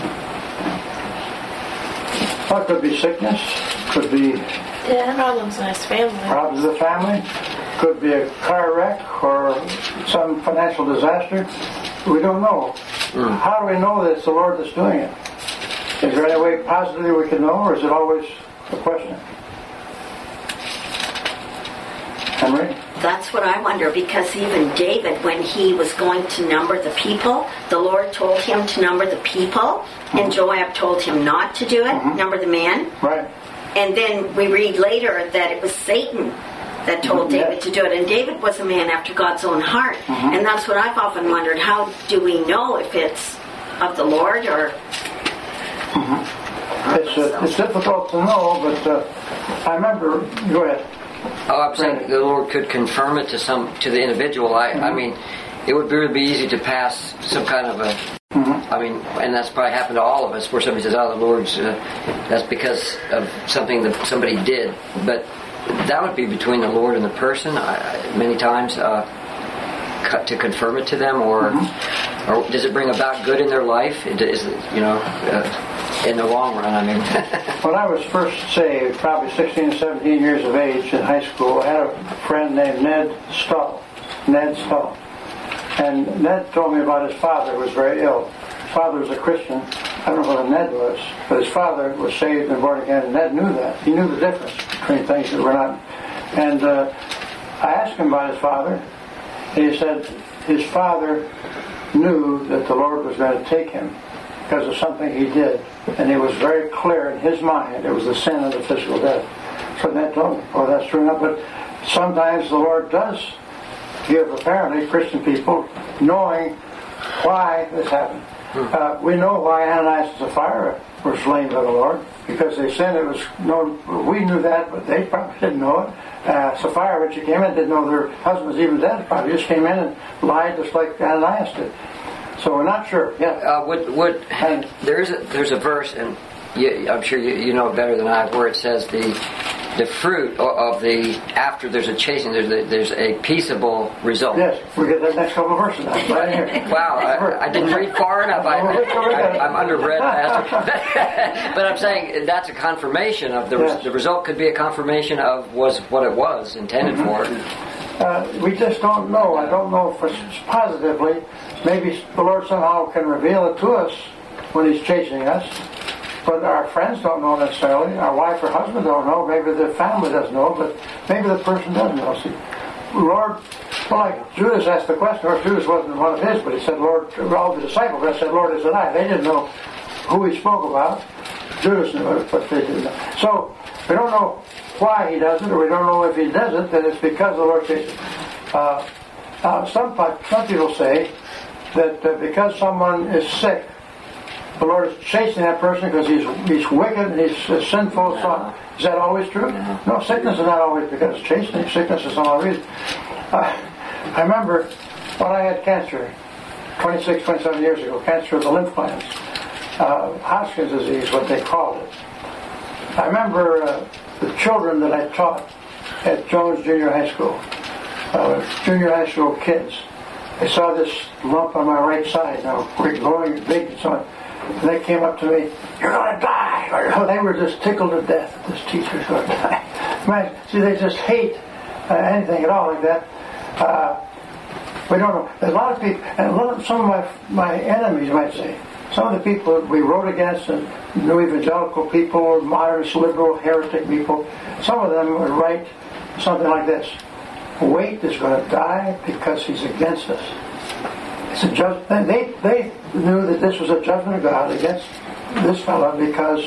What could be sickness? Could be yeah, problems in his family. Problems in the family. Could be a car wreck or some financial disaster. We don't know. Mm. How do we know that it's the Lord that's doing it? Is there any way positively we can know, or is it always a question? Henry? That's what I wonder, because even David, when he was going to number the people, the Lord told him to number the people, mm-hmm. and Joab told him not to do it, mm-hmm. number the men. Right. And then we read later that it was Satan that told mm-hmm. David yes. to do it. And David was a man after God's own heart. Mm-hmm. And that's what I've often wondered. How do we know if it's of the Lord or... Mm-hmm. It's, uh, it's difficult to know, but uh, I remember... Go ahead. Oh, I'm saying the Lord could confirm it to some to the individual. I, mm-hmm. I mean, it would really be easy to pass some kind of a. Mm-hmm. I mean, and that's probably happened to all of us, where somebody says, "Oh, the Lord's." Uh, that's because of something that somebody did, but that would be between the Lord and the person. I, I, many times, uh, cut to confirm it to them, or, mm-hmm. or does it bring about good in their life? Is it, you know? Uh, In the long run, I mean. When I was first saved, probably sixteen or seventeen years of age in high school, I had a friend named Ned Stull. Ned Stull. And Ned told me about his father who was very ill. His father was a Christian. I don't know whether Ned was, but his father was saved and born again, and Ned knew that. He knew the difference between things that were not. And uh, I asked him about his father, and he said his father knew that the Lord was going to take him because of something he did. And it was very clear in his mind it was the sin of the physical death. So that told me, oh, that's true enough. But sometimes the Lord does give, apparently, Christian people knowing why this happened. Uh, we know why Ananias and Sapphira were slain by the Lord, because they sinned. It was known. We knew that, but they probably didn't know it. Uh, Sapphira, when she came in, didn't know their husband was even dead. Probably just came in and lied just like Ananias did. So we're not sure. Yeah. Uh, would would and there's a there's a verse, and you, I'm sure you, you know it better than I, where it says the the fruit of the after there's a chastening, there's a, there's a peaceable result. Yes, we get that next couple of verses now, right here. Wow, I, I didn't read far enough. I, I, I'm underread, Pastor. But I'm saying that's a confirmation of the yes. the result could be a confirmation of was what it was intended mm-hmm. for. Uh, we just don't know. I don't know for positively. Maybe the Lord somehow can reveal it to us when He's chasing us. But our friends don't know necessarily. Our wife or husband don't know. Maybe the family doesn't know, but maybe the person doesn't know. See, Lord, well, like Judas asked the question, or Judas wasn't one of his, but he said, Lord, all the disciples, I said, Lord, is it I? They didn't know who He spoke about. Judas knew it, but they didn't know. So, we don't know why He does it, or we don't know if He does it, then it's because the Lord chases it. Uh, uh, some, some people say that uh, because someone is sick, the Lord is chasing that person because he's he's wicked and he's uh, sinful. No. So, is that always true? No. no, sickness is not always because of chastening. Sickness is some other reason. Uh, I remember when I had cancer twenty-six, twenty-seven years ago, cancer of the lymph glands. Uh, Hodgkin's disease, what they called it. I remember uh, the children that I taught at Jones Junior High School, uh, junior high school kids. They saw this lump on my right side, now growing big and so on. And they came up to me, "You're going to die!" Or, they were just tickled to death that this teacher's going to die. Man, see, they just hate uh, anything at all like that. Uh, we don't know. There's a lot of people, and a lot of, some of my my enemies might say, some of the people that we wrote against, and new evangelical people, modernist, liberal, heretic people, some of them would write something like this: Waite is going to die because he's against us. It's a judge- they, they knew that this was a judgment of God against this fellow because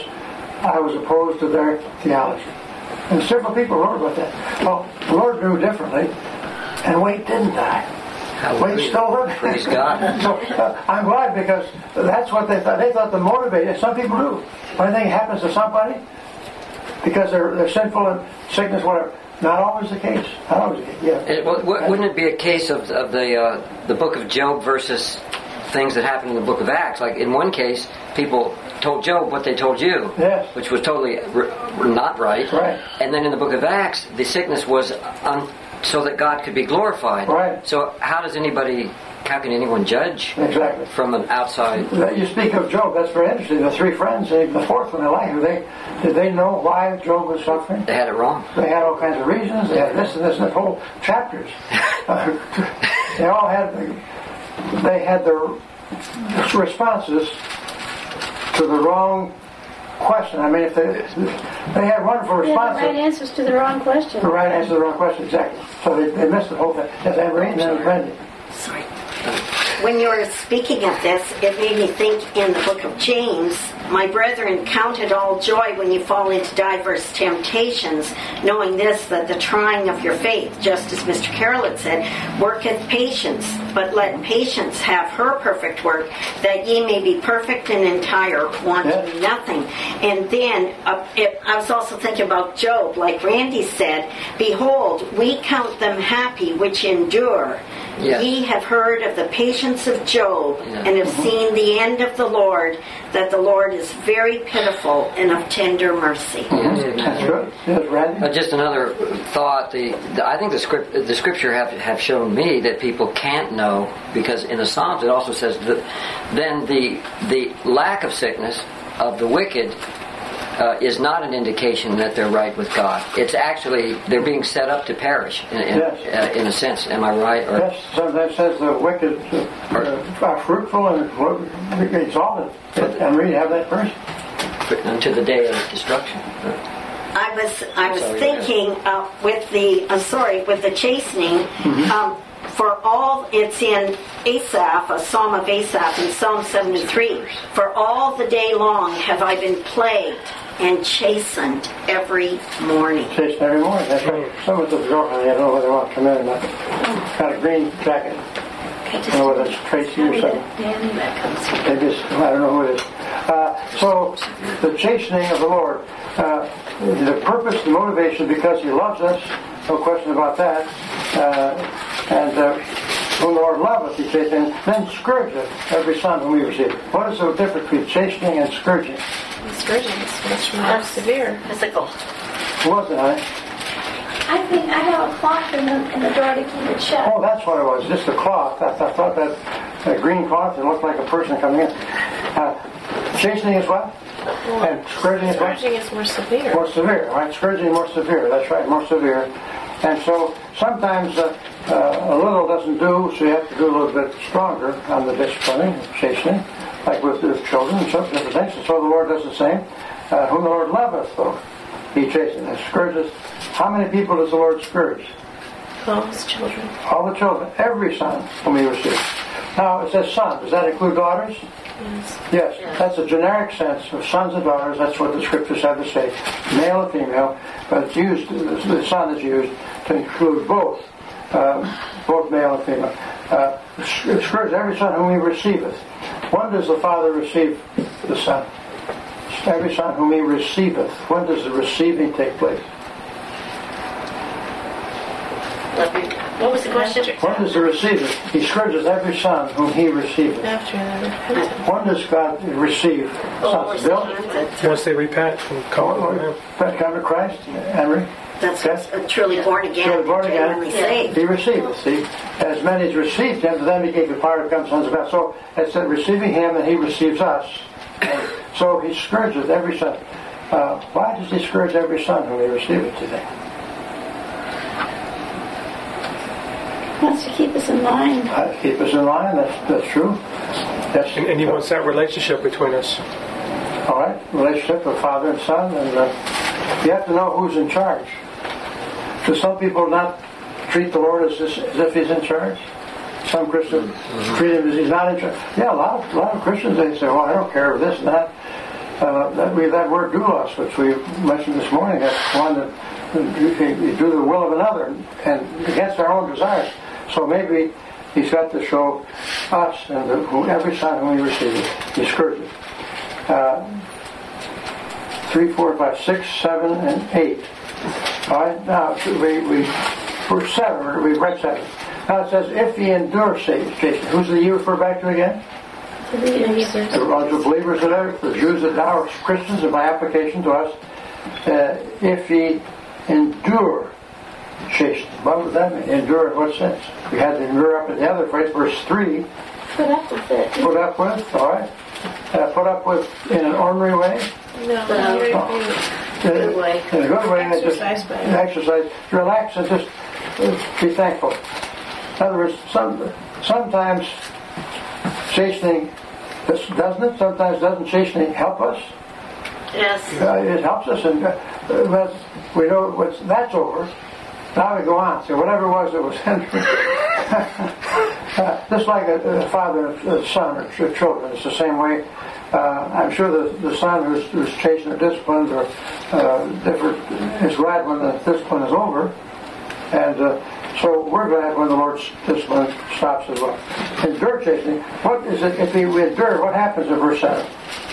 I was opposed to their theology. And several people wrote about that. Well, the Lord knew differently, and Waite didn't die. Waite still lived. Praise God. So uh, I'm glad, because that's what they thought. They thought the motivated. Some people do. When anything happens to somebody, because they're, they're sinful and sickness, whatever. Not always the case. Not always the case. Yeah. It, w- wouldn't it be a case of, of the uh, the book of Job versus things that happened in the book of Acts. Like in one case, people told Job what they told you, yes. which was totally r- not right. Right. And then in the book of Acts, the sickness was un- so that God could be glorified. Right. So how does anybody, how can anyone judge exactly. from an outside? You speak of Job, that's very interesting. The three friends, and the fourth one, Elihu, they, did they know why Job was suffering? They had it wrong. They had all kinds of reasons. They had this and this and this whole chapters. Uh, they all had, they had their responses to the wrong question. I mean, if they they had wonderful responses. Yeah, the right answers to the wrong question. The right answer to the wrong question, exactly. So they, they missed the whole thing. Yes, Anne-Marie, and then Wendy. Sorry. When you were speaking of this, it made me think in the book of James, my brethren, count it all joy when you fall into diverse temptations, knowing this, that the trying of your faith, just as Mister Carroll had said, worketh patience, but let patience have her perfect work, that ye may be perfect and entire, wanting yes. nothing. And then, uh, it, I was also thinking about Job, like Randy said, behold, we count them happy which endure. Yes. Ye have heard of the patience of Job, yeah. and have seen the end of the Lord, that the Lord is very pitiful and of tender mercy. Mm-hmm. That's good. Yes, Randy. Uh, just another thought. The, the I think the script, the scripture have have shown me that people can't know, because in the Psalms it also says that then the the lack of sickness of the wicked Uh, is not an indication that they're right with God. It's actually, they're being set up to perish, in, in, yes. uh, in a sense. Am I right? Or, yes, sometimes says the wicked uh, are fruitful and exalted. And read, have that first. Unto the day of destruction. I was I was Sorry, thinking uh, with the uh, sorry with the chastening. Mm-hmm. Um, For all, it's in Asaph, a psalm of Asaph in Psalm seventy-three. For all the day long have I been plagued and chastened every morning. Chastened every morning, that's right. Someone's at the door, I don't know whether they want to come in or not. Got a green jacket. I don't know whether it's Tracy or something. Maybe it's, I don't know who it is. Uh, so, the chastening of the Lord. Uh, the purpose, the motivation, because He loves us, no question about that. Uh, and uh, whom the Lord loveth, He says, and then scourgeth every son whom He receiveth. What is the difference between chastening and scourging? Scourging is much more severe. Physical. What was it, honey? I think I have a cloth in the, in the door to keep it shut. Oh, that's what it was, just a cloth. I, I thought that, that green cloth, it looked like a person coming in. Uh, chastening is what? Well, and scourging is what? Scourging is more severe. More severe, right? Scourging is more severe, that's right, more severe. And so sometimes uh, uh, a little doesn't do, so you have to do a little bit stronger on the disciplining, chastening, like with the children and such different things. And so the Lord does the same. Uh, whom the Lord loveth, though, He chastens and scourges. How many people does the Lord scourge? All His children. All the children, every son whom He receives. Now it says son. Does that include daughters? Yes. Yes. That's a generic sense of sons and daughters. That's what the scriptures have to say, male and female. But it's used. The son is used to include both, um, both male and female. Uh, scourge every son whom He receiveth. When does the Father receive the Son? Every son whom He receiveth. When does the receiving take place? What was the question? When does the receiver? He scourges every son whom He receiveth. After the repentance. When does God receive sons? Bill? Once they repent and come to Him. Repent, come to Christ, Henry. That's Okay. a truly born again, Truly born again. genuinely saved. He receiveth. See, as many as received Him, to them He gave the power to become sons of God. So it's that receiving Him, and He receives us. And so He scourges every son. Uh, why does He scourge every son whom He receiveth? Do you think? Wants to keep us in line. Uh, keep us in line. That's that's true. Yes. And, and He wants that relationship between us. All right, relationship with father and son, and uh, you have to know who's in charge. Do some people not treat the Lord as, as if He's in charge? Some Christians mm-hmm. treat Him as He's not in charge. Yeah, a lot of a lot of Christians, they say, "Well, I don't care with this and that." Uh, that we that word doulos, which we mentioned this morning, that's one that you do the will of another and against our own desires. So maybe He's got to show us and the, who, every son whom He receives, He scourges. Uh, three, four, five, six, seven, and eight. All right, now we we we're seven. We read seven. Now it says, "If ye endure chastening." Who's the ye refer back to again? The ones who believers that are, the Jews that are Christians, and by application to us, uh, if ye endure chastening. What would that mean? Endure in what sense? We had to endure up in the other phrase, verse three. Put up with it. Put up with, all right. Uh, put up with in an ordinary way. No, no. you're, no. you're, In, good way. in a good way. Exercise just, better. Exercise. Relax and just uh, be thankful. In other words, some, sometimes chastening, doesn't it? Sometimes doesn't chastening help us? Yes. Uh, it helps us, and uh, but we know what's, that's over. Now we go on. So whatever it was that was hindering, uh, just like a, a father and a son or ch- children, it's the same way. Uh, I'm sure the, the son who's, who's chasing or disciplined or uh, different is glad when the discipline is over, and uh, so we're glad when the Lord's discipline stops as well. Endure chastening. What is it? If we endure, what happens in verse seven?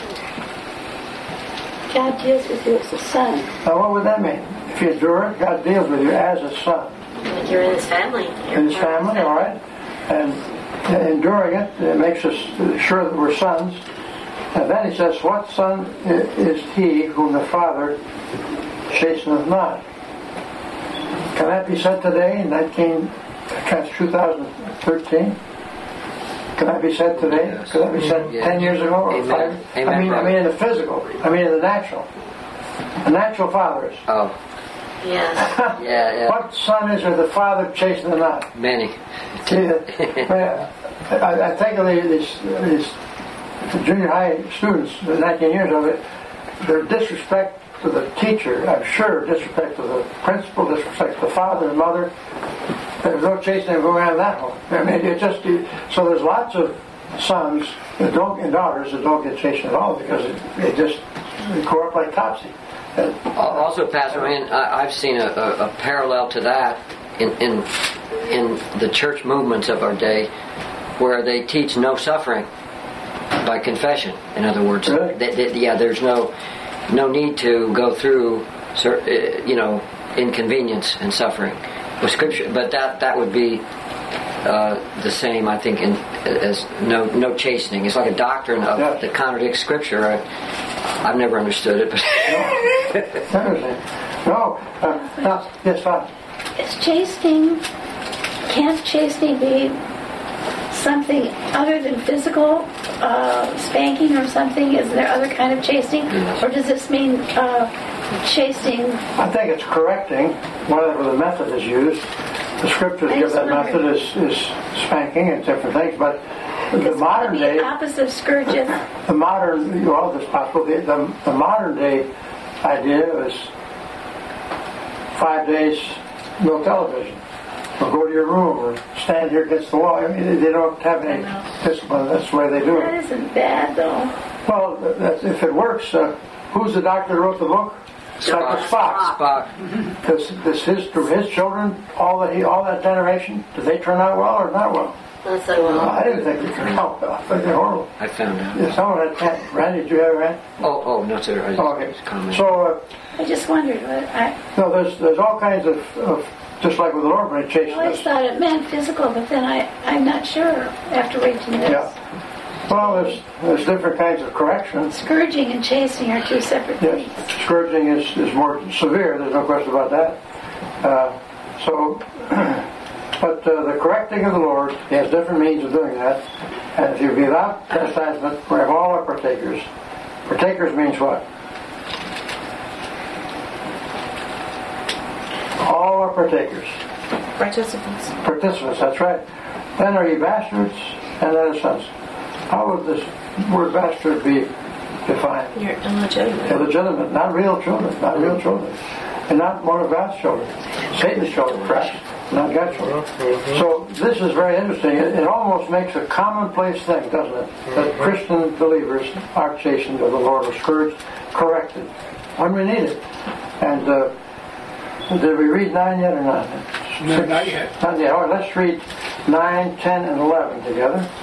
God deals with you as a son. Now, what would that mean? If you endure it, God deals with you as a son. Like you're in his family. You're In his family, all right? And uh, enduring it, it makes us sure that we're sons. And then he says, what son is he whom the Father chasteneth not? Can that be said today in nineteen, two thousand thirteen? Can that be said today? Yes. Can that be said Yes. ten years ago or Amen. five? Amen, I mean, I brother. mean in the physical. I mean in the natural. The natural fathers. Oh, Yes. yeah, yeah. What son is there the Father chasteneth not? Many. Yeah. I, I think of these, these junior high students, the nineteen years of it, their disrespect to the teacher, I'm sure disrespect to the principal, disrespect to the father and mother. There's no chastening going on in that home. I mean, it just, so there's lots of sons that don't, and daughters that don't get chastened at all because it, they just they grow up like topsy. And, Also, Pastor, I mean, I, I've seen a, a, a parallel to that in, in in the church movements of our day, where they teach no suffering by confession. In other words, Really? they, they, yeah, there's no no need to go through, cer- uh, you know, inconvenience and suffering with Scripture. But that that would be uh, the same, I think, in, as no no chastening. It's like a doctrine of Yeah. that contradicts Scripture. I, I've never understood it, but. no, uh, no, yes, Father. Is chastening, can't chastening be something other than physical uh, spanking or something? Is there other kind of chastening? Yes. Or does this mean uh, chastening? I think it's correcting whatever the method is used. The scriptures I give just that wondered. method is, is spanking and different things, but the modern the day, opposite of scourges. the modern, well, this possible, the, the, the modern day idea is five days no television, or go to your room, or stand here against the wall. I mean, they don't have any discipline. That's the way they do That it. isn't bad, though. Well, that's, if it works, uh, who's the doctor who wrote the book? Doctor Spock. Spock. Does, does his his children, all that he, all that generation, did they turn out well or not well? Not so well. I didn't think they turned out well. I think they're horrible. I found out. Yeah, someone had cancer. Randy, did you have Randy? Oh, oh, no, sir. I just Oh, okay. comment. So, I just wondered. What I, uh, no, there's there's all kinds of, of just like with the Lord when He I chased always us. thought it meant physical, but then I, I'm not sure after reading this. Yeah. Well, there's there's different kinds of corrections. Scourging and chastening are two separate things. Yes, scourging is, is more severe. There's no question about that. Uh, so, but uh, the correcting of the Lord, He has different means of doing that. And if you be without chastisement, we have all our partakers. Partakers means what? All are partakers. Participants. Participants, that's right. Then are ye bastards, and then are sons. How would this word bastard be defined? You're illegitimate. Illegitimate, not real children, not real children. And not one of God's children. Satan's children, perhaps, not God's children. So this is very interesting. It, it almost makes a commonplace thing, doesn't it? That Christian believers are chastened of the Lord, or scourged, corrected, when we need it. And uh, did we read nine yet or not? No, not yet. Not yet. All right, let's read nine, ten, and eleven together.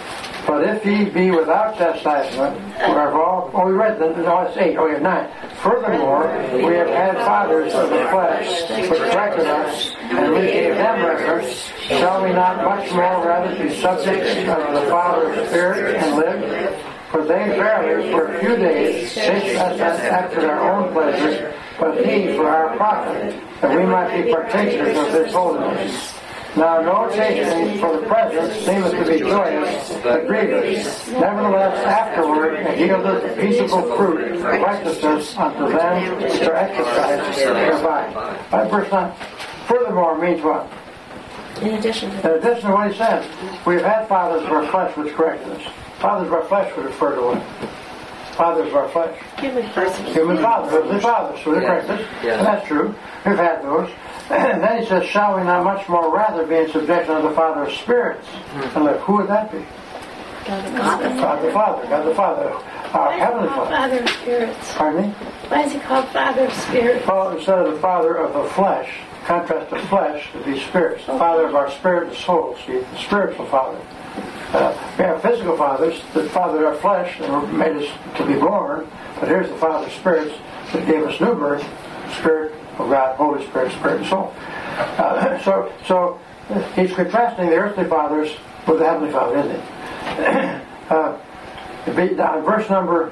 But if ye be without chastisement, whereof all, oh, we read that, no, it's eight, oh, yeah, nine. Furthermore, we have had fathers of the flesh, which corrected us, and we gave them reverence. Shall we not much more rather be subjects of the Father of the Spirit and live? For they verily for a few days chased us after their own pleasure, but he for our profit, that we might be partakers of his holiness. Now no chastening for the present seemeth to be joyous, but grievous. Nevertheless afterward it yieldeth peaceable fruit of righteousness unto them which are exercised thereby. Right, verse nine. Furthermore means what? In addition to In addition to what he said, we've had fathers of our flesh which corrected us. Fathers of our flesh would refer to what? Fathers of our flesh. human person. Human fathers, earthly fathers, so they corrected us. Yeah. And that's true. We've had those. And then he says, shall we not much more rather be in subjection of the Father of spirits? Mm-hmm. And look, who would that be? God the God the Father. God the Father. Our Heavenly Father. Father of spirits. Pardon me? Why is he called Father of spirits? Well, instead of the Father of the flesh, contrast to flesh, would be spirits. The Father of our spirit and soul. See, the spiritual Father. Uh, we have physical fathers, the Father of our flesh, that made us to be born. But here's the Father of spirits that gave us new birth, Spirit of God, Holy Spirit, Spirit and soul. Uh, so, so he's contrasting the earthly fathers with the heavenly Father, isn't he? uh, now, in verse number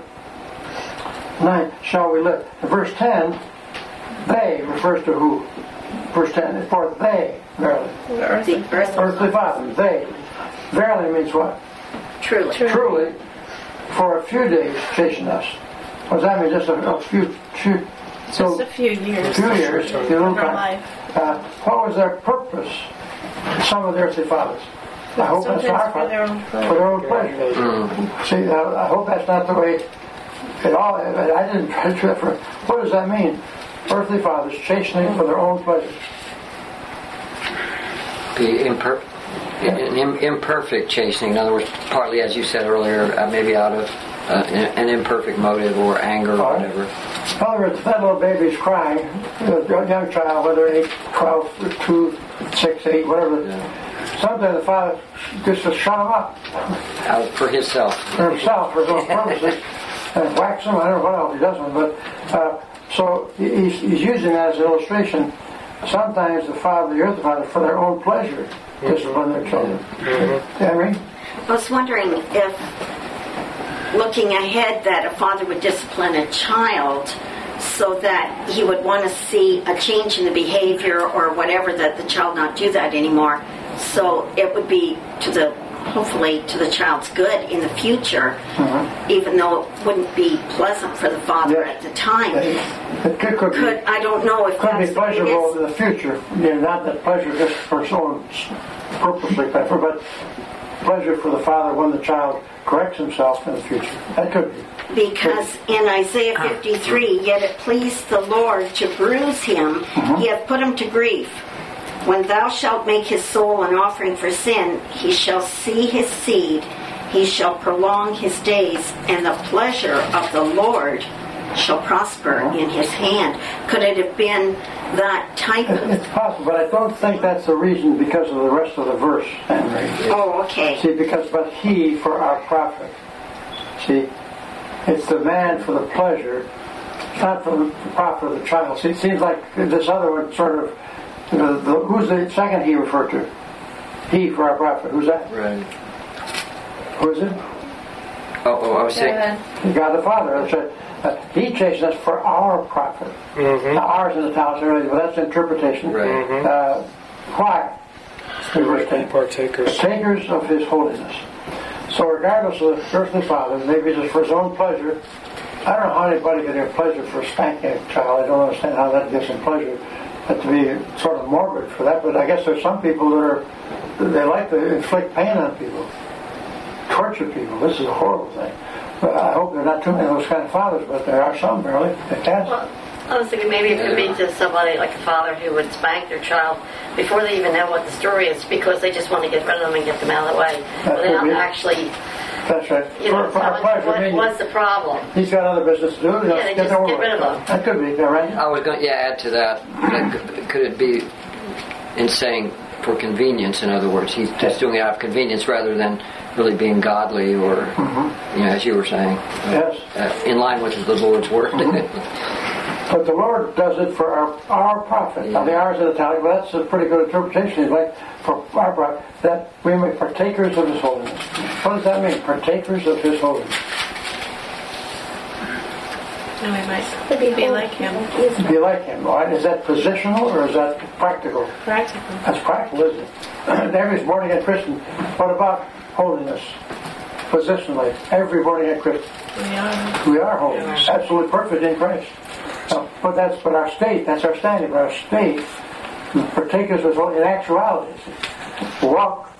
nine, shall we live? In verse ten, they refers to who? Verse ten, for they, verily. The earthly, Earthly fathers, they. Verily means what? Truly. Truly, for a few days chasten us. What does that mean? Just a, a few, few just a few years. A few years, a little of our time. life. Uh, what was their purpose? Some of the earthly fathers. I hope that's our for their own pleasure. For their own pleasure. Mm. See, uh, I hope that's not the way at all. I didn't try to. For, what does that mean? Earthly fathers chastening for their own pleasure. Be imper- an im- imperfect chastening. In other words, partly, as you said earlier, uh, maybe out of uh, an imperfect motive or anger or whatever. In other words, if that little baby's crying, a young child, whether eight, twelve, two, six, eight, whatever, yeah. Sometimes the father just to shut him up. Out for himself. For himself, for his own purposes, and whacks him. I don't know what else he does with him, but uh, so he's, he's using that as an illustration. Sometimes the father, the earthly father, for their own pleasure, discipline their children. Mm-hmm. Henry? I was wondering if, looking ahead, that a father would discipline a child so that he would want to see a change in the behavior or whatever, that the child not do that anymore. So it would be to the, hopefully, to the child's good in the future, mm-hmm. even though it wouldn't be pleasant for the father yes. at the time. It could, could, could be, I don't know if could that's be pleasurable the in the future. You know, not that pleasure just for its own purposely pleasure, but pleasure for the father when the child corrects himself in the future. That could be. Because in Isaiah fifty-three, yet it pleased the Lord to bruise him, mm-hmm. he hath put him to grief. When thou shalt make his soul an offering for sin, he shall see his seed, he shall prolong his days, and the pleasure of the Lord shall prosper mm-hmm. in his hand. Could it have been that type of... It's possible, but I don't think that's the reason because of the rest of the verse, Henry. Oh, okay. See, because, but he for our profit. See, it's the man for the pleasure, it's not for the profit of the child. See, it seems like this other one sort of, you know, the, who's the second he referred to? He for our profit. Who's that? Right. Who is it? Oh, oh I was saying. God the Father. That's right. Uh, he chased us for our profit. Mm-hmm. Now, ours in the talents and everything, but that's interpretation. Right. Mm-hmm. Uh, why? Verse ten. Partakers. Partakers of his holiness. So regardless of the earthly father, maybe just for his own pleasure, I don't know how anybody can have pleasure for spanking a child. I don't understand how that gives him pleasure. But to be sort of morbid for that, but I guess there's some people that are, they like to inflict pain on people, torture people. This is a horrible thing. But I hope there are not too many of those kind of fathers, but there are some, really. It can. Well, I was thinking maybe it could be just somebody like a father who would spank their child before they even know what the story is, because they just want to get rid of them and get them out of the way, that without actually... That's right. You know, for, for our pleasure, what, I mean, what's the problem? He's got other business to do. Yeah, they get just get rid of them. That could be, right? I was going to yeah, add to that. Could, could it be in saying for convenience, in other words, he's just doing it out of convenience rather than really being godly, or Mm-hmm. you know, as you were saying, uh, Yes. uh, in line with the Lord's word. But the Lord does it for our, our profit. Now the ours in italic, but that's a pretty good interpretation. It's like for our profit, that we may partakers of His holiness. What does that mean? Partakers of His holiness. And we might be, be like him. Be like Him. Right? Is that positional or is that practical? Practical. That's practical, isn't it? Every born again Christian. What about holiness? Positionally, every born again Christian. We are. We are holy. Absolutely perfect in Christ. So, but that's but our state, that's our standing. But our state, partakers of holy in actuality, walk